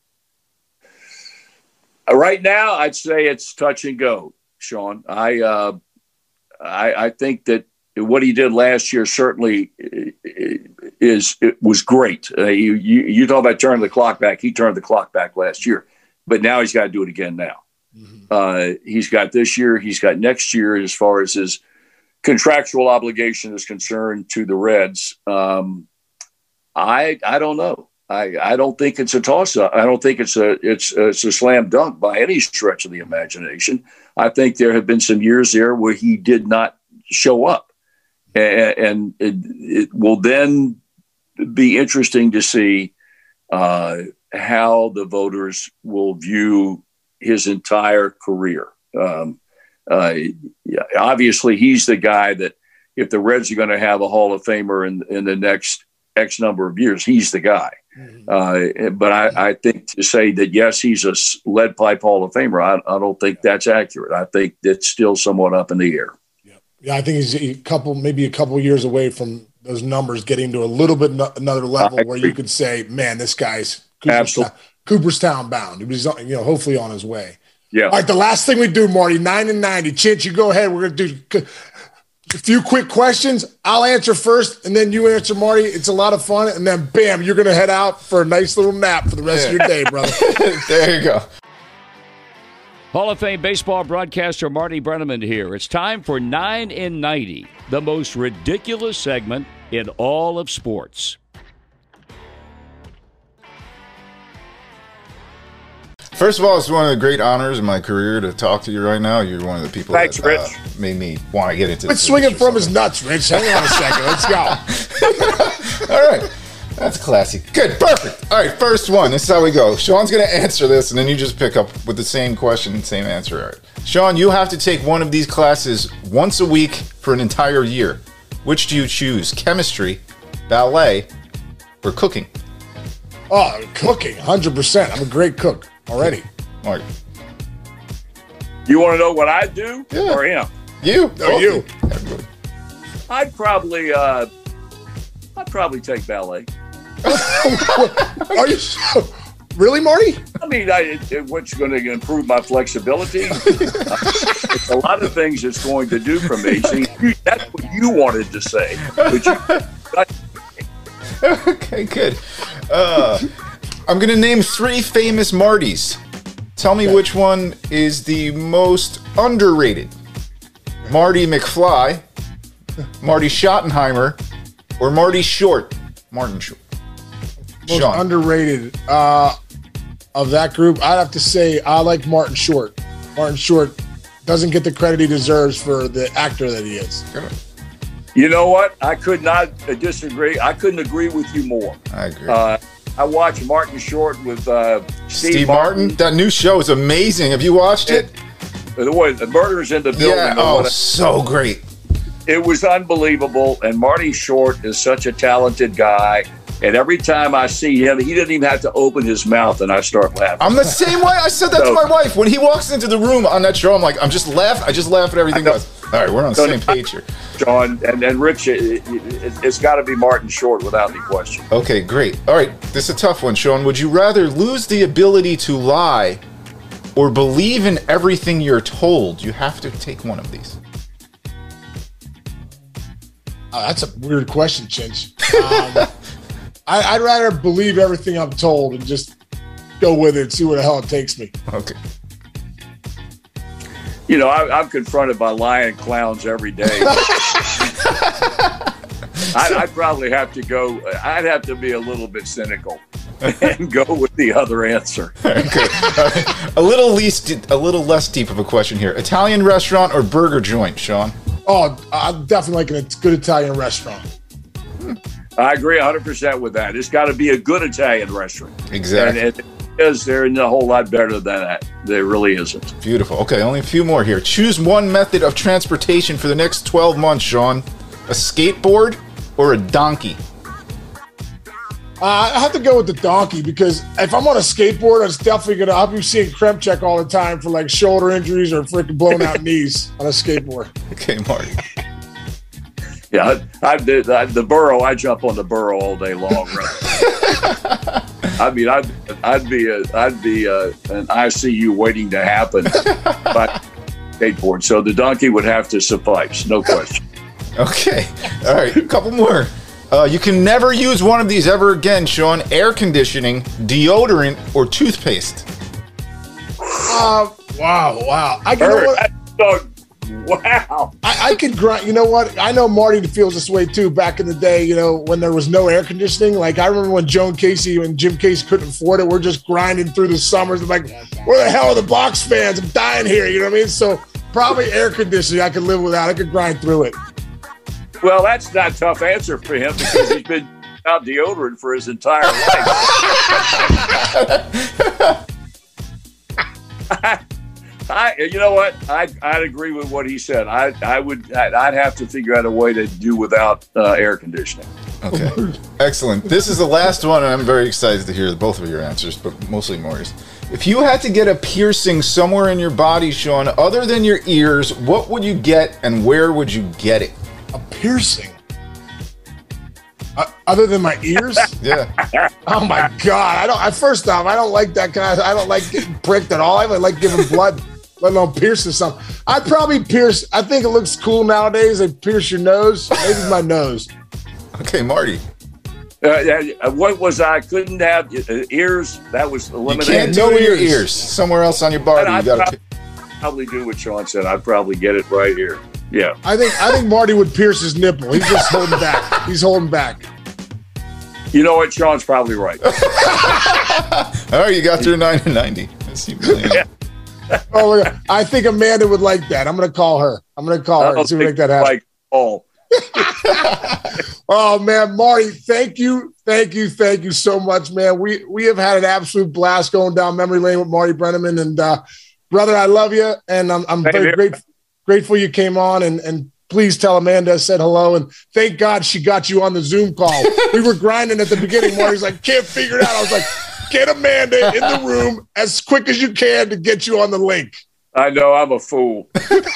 Uh, right now, I'd say it's touch and go, Sean. I, uh, I, I think that what he did last year certainly is it was great. Uh, you, you you talk about turning the clock back. He turned the clock back last year, but now he's got to do it again now. Mm-hmm. Uh, he's got this year. He's got next year as far as his contractual obligation is concerned to the Reds. Um, I I don't know. I, I don't think it's a toss-up. I don't think it's a it's it's a slam dunk by any stretch of the imagination. I think there have been some years there where he did not show up. And it, it will then be interesting to see uh, how the voters will view his entire career. Um, uh, yeah, obviously, he's the guy that if the Reds are going to have a Hall of Famer in, in the next X number of years, he's the guy. Uh, but I, I think to say that, yes, he's a lead pipe Hall of Famer, I, I don't think that's accurate. I think it's still somewhat up in the air. Yeah, yeah I think he's a couple, maybe a couple years away from those numbers getting to a little bit no, another level where you could say, man, this guy's Cooperstown, Cooperstown bound. He was, you know, hopefully on his way. Yeah. All right, the last thing we do, Marty, nine and ninety. Chintz, you go ahead. We're going to do a few quick questions. I'll answer first, and then you answer, Marty. It's a lot of fun. And then, bam, you're going to head out for a nice little nap for the rest yeah. of your day, brother. There you go. Hall of Fame baseball broadcaster Marty Brennaman here. It's time for nine and ninety, the most ridiculous segment in all of sports. First of all, it's one of the great honors in my career to talk to you right now. You're one of the people Thanks, that uh, made me want to get into this. Quit swinging from his nuts, Rich. Hang on a second. Let's go. All right. That's classy. Good. Perfect. All right. First one. This is how we go. Sean's going to answer this, and then you just pick up with the same question, same answer. All right. Sean, you have to take one of these classes once a week for an entire year. Which do you choose? Chemistry, ballet, or cooking? Oh, cooking. one hundred percent. I'm a great cook. Already. Mark. You want to know what I do yeah. or him? You. No, you. Everybody. I'd probably, uh, I'd probably take ballet. Are you so, really, Marty? I mean, I, it, what's going to improve my flexibility? uh, it's a lot of things it's going to do for me. See, you, that's what you wanted to say. But you, I, okay, good. Uh, I'm going to name three famous Martys. Tell me okay. which one is the most underrated. Marty McFly, Marty Schottenheimer, or Marty Short? Martin Short. Most Sean. underrated uh, of that group, I'd have to say I like Martin Short. Martin Short doesn't get the credit he deserves for the actor that he is. You know what? I could not disagree. I couldn't agree with you more. I agree. Uh, I watched Martin Short with uh, Steve, Steve Martin. Martin. That new show is amazing. Have you watched it? it? The way the murders in the building. Yeah. Oh, so great. It was unbelievable. And Marty Short is such a talented guy. And every time I see him, he doesn't even have to open his mouth, and I start laughing. I'm the same way. I said that so, to my wife when he walks into the room on that show. I'm like, I'm just laugh. I just laugh at everything. All right, we're on the same page here, John and and Rich. It, it, it's got to be Martin Short without any question. Okay, great. All right, this is a tough one, Sean. Would you rather lose the ability to lie or believe in everything you're told? You have to take one of these. Oh, that's a weird question, Chinch. Um, I, I'd rather believe everything I'm told and just go with it, see where the hell it takes me. Okay. You know, I, I'm confronted by lying clowns every day. I'd, I'd probably have to go. I'd have to be a little bit cynical and go with the other answer. Okay. Uh, a little least, a little less deep of a question here. Italian restaurant or burger joint, Sean? Oh, I'm definitely like a good Italian restaurant. Hmm. I agree one hundred percent with that. It's got to be a good Italian restaurant. Exactly. And it is. They're a whole lot better than that. There really isn't. Beautiful. Okay, only a few more here. Choose one method of transportation for the next twelve months, Sean. A skateboard or a donkey? Uh, I have to go with the donkey because if I'm on a skateboard, it's definitely going to – I'll be seeing Kremchek all the time for like shoulder injuries or freaking blown out knees on a skateboard. Okay, Marty. Yeah, I, I did I, the burro. I jump on the burro all day long. Right? I mean, I'd, I'd be a, I'd be a, an I C U waiting to happen by skateboard. So the donkey would have to suffice, no question. Okay, all right, a couple more. Uh, you can never use one of these ever again, Sean. Air conditioning, deodorant, or toothpaste. Uh, wow, wow. I can know what. So, wow. I, I could grind. You know what? I know Marty feels this way too. Back in the day, you know, when there was no air conditioning. Like I remember when Joan Casey and Jim Casey couldn't afford it. We're just grinding through the summers. I'm like, where the hell are the box fans? I'm dying here. You know what I mean? So probably air conditioning. I could live without. I could grind through it. Well, that's not a tough answer for him because he's been out deodorant for his entire life. I, you know what? I'd, I'd agree with what he said. I, I would. I'd have to figure out a way to do without uh, air conditioning. Okay. Excellent. This is the last one, and I'm very excited to hear both of your answers, but mostly Maury's. If you had to get a piercing somewhere in your body, Sean, other than your ears, what would you get, and where would you get it? A piercing? Uh, other than my ears? Yeah. Oh my God! I don't. I, first off, I don't like that kind of. I don't like getting pricked at all. I don't like giving blood, let alone piercing something. I'd probably pierce. I think it looks cool nowadays. They pierce your nose. Maybe my nose. Okay, Marty. Uh, yeah, what was I couldn't have uh, ears? That was You eliminated. can't do No it in your ears. ears. Somewhere else on your body. And You I'd got to. prob- probably do what Sean said. I'd probably get it right here. Yeah. I think. I think Marty would pierce his nipple. He's just holding back. He's holding back. You know what? Sean's probably right. All right, you got through nine to ninety. Let's see. Yeah. Oh, look, I think Amanda would like that. I'm going to call her. I'm going to call her and see if we make that happen. Like, oh, Oh man, Marty, thank you, thank you, thank you so much, man. We we have had an absolute blast going down memory lane with Marty Brennaman, and uh, brother, I love you, and I'm I'm Same very here. grateful grateful you came on, and and please tell Amanda I said hello, and thank God she got you on the Zoom call. We were grinding at the beginning. Marty's like, can't figure it out. I was like, get Amanda in the room as quick as you can to get you on the link. I know I'm a fool.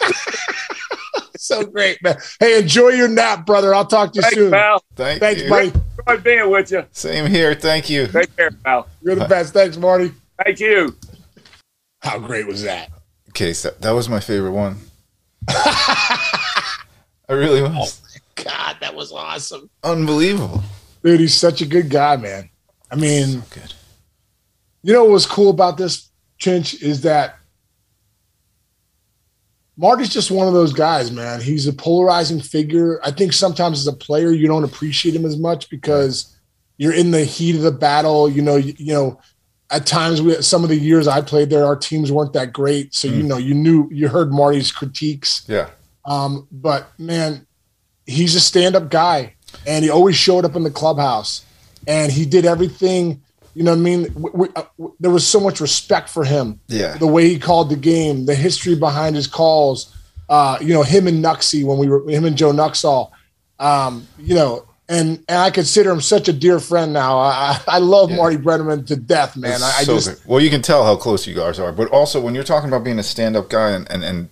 So great, man. Hey, enjoy your nap, brother. I'll talk to you Thanks, soon. pal. Thank Thanks, you. buddy. Enjoyed being with you. Same here. Thank you. Take care, pal. You're the best. Thanks, Marty. Thank you. How great was that? Okay, so that was my favorite one. I really was. God, that was awesome. Unbelievable. Dude, he's such a good guy, man. I mean, Good. you know what was cool about this, Chinch, is that Marty's just one of those guys, man. He's a polarizing figure. I think sometimes as a player, you don't appreciate him as much because you're in the heat of the battle. You know, you, you know, at times, we, some of the years I played there, our teams weren't that great. So, you know, you knew, you heard Marty's critiques. Yeah. Um, but man, he's a stand-up guy, and he always showed up in the clubhouse, and he did everything. You know what I mean? We, we, uh, w- there was so much respect for him. Yeah. The way he called the game, the history behind his calls. Uh, you know, him and Nuxie when we were him and Joe Nuxall. Um, you know, and and I consider him such a dear friend now. I I love Yeah. Marty Brennaman to death, man. I, I So just good. Well, you can tell how close you guys are, but also when you're talking about being a stand-up guy, and, and and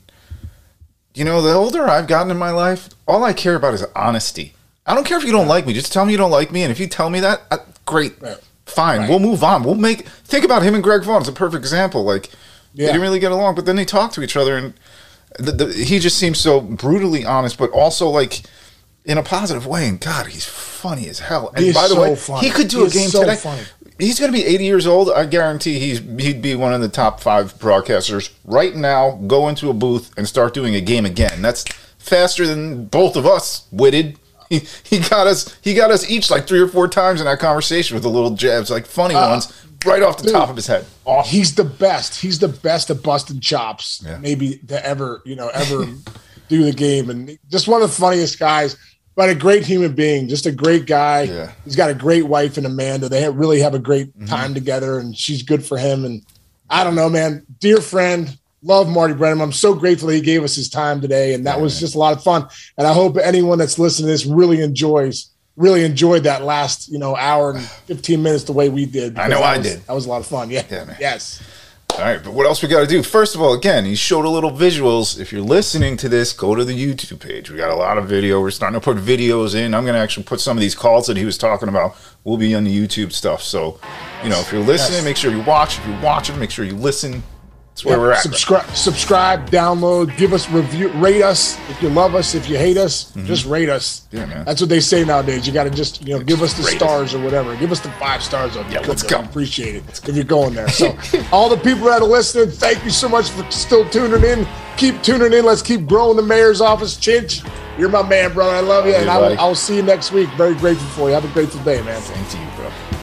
you know, the older I've gotten in my life, all I care about is honesty. I don't care if you don't like me; just tell me you don't like me, and if you tell me that, uh, great, Right. fine, Right. we'll move on. We'll make think about him and Greg Vaughn. It's a perfect example. Like they Yeah. didn't really get along, but then they talked to each other, and the, the, he just seems so brutally honest, but also like in a positive way. And God, he's funny as hell. And He is by the so way, funny. he could do He a is game so today. funny. He's going to be eighty years old. I guarantee he's he'd be one of the top five broadcasters right now. Go into a booth and start doing a game again. That's faster than both of us. Witted. He, he got us. He got us each like three or four times in that conversation with the little jabs, like funny Uh, ones, right off the dude. top of his head. Awesome. He's the best. He's the best at busting chops, Yeah. maybe to ever, you know, ever do the game. And just one of the funniest guys, but a great human being, just a great guy. Yeah. He's got a great wife and Amanda. They have, really have a great Mm-hmm. time together, and she's good for him. And I don't know, man, dear friend, love Marty Brennan. I'm so grateful that he gave us his time today. And that Yeah, was man. just a lot of fun. And I hope anyone that's listening to this really enjoys, really enjoyed that last, you know, hour and fifteen minutes the way we did. I know because I that was- did. That was a lot of fun. Yeah. Yeah, man. Yes. All right, but what else we got to do? First of all, again, he showed a little visuals. If you're listening to this, go to the YouTube page. We got a lot of video. We're starting to put videos in. I'm going to actually put some of these calls that he was talking about will be on the YouTube stuff. So, you know, if you're listening, Yes. make sure you watch. If you're watching, make sure you listen. That's where we're at. Subscribe, subscribe, download, give us review, rate us if you love us. If you hate us, just rate us. Mm-hmm. Yeah, man. That's what they say nowadays. You got to just you know give us the rate stars or whatever. Give us the five stars. Yeah, let's go. I appreciate it if you're going there. So, all the people that are listening, thank you so much for still tuning in. Keep tuning in. Let's keep growing the mayor's office. Chinch, you're my man, brother. I love you, Love and you, I will, buddy. I will see you next week. Very grateful for you. Have a grateful day, man. Same to you, bro.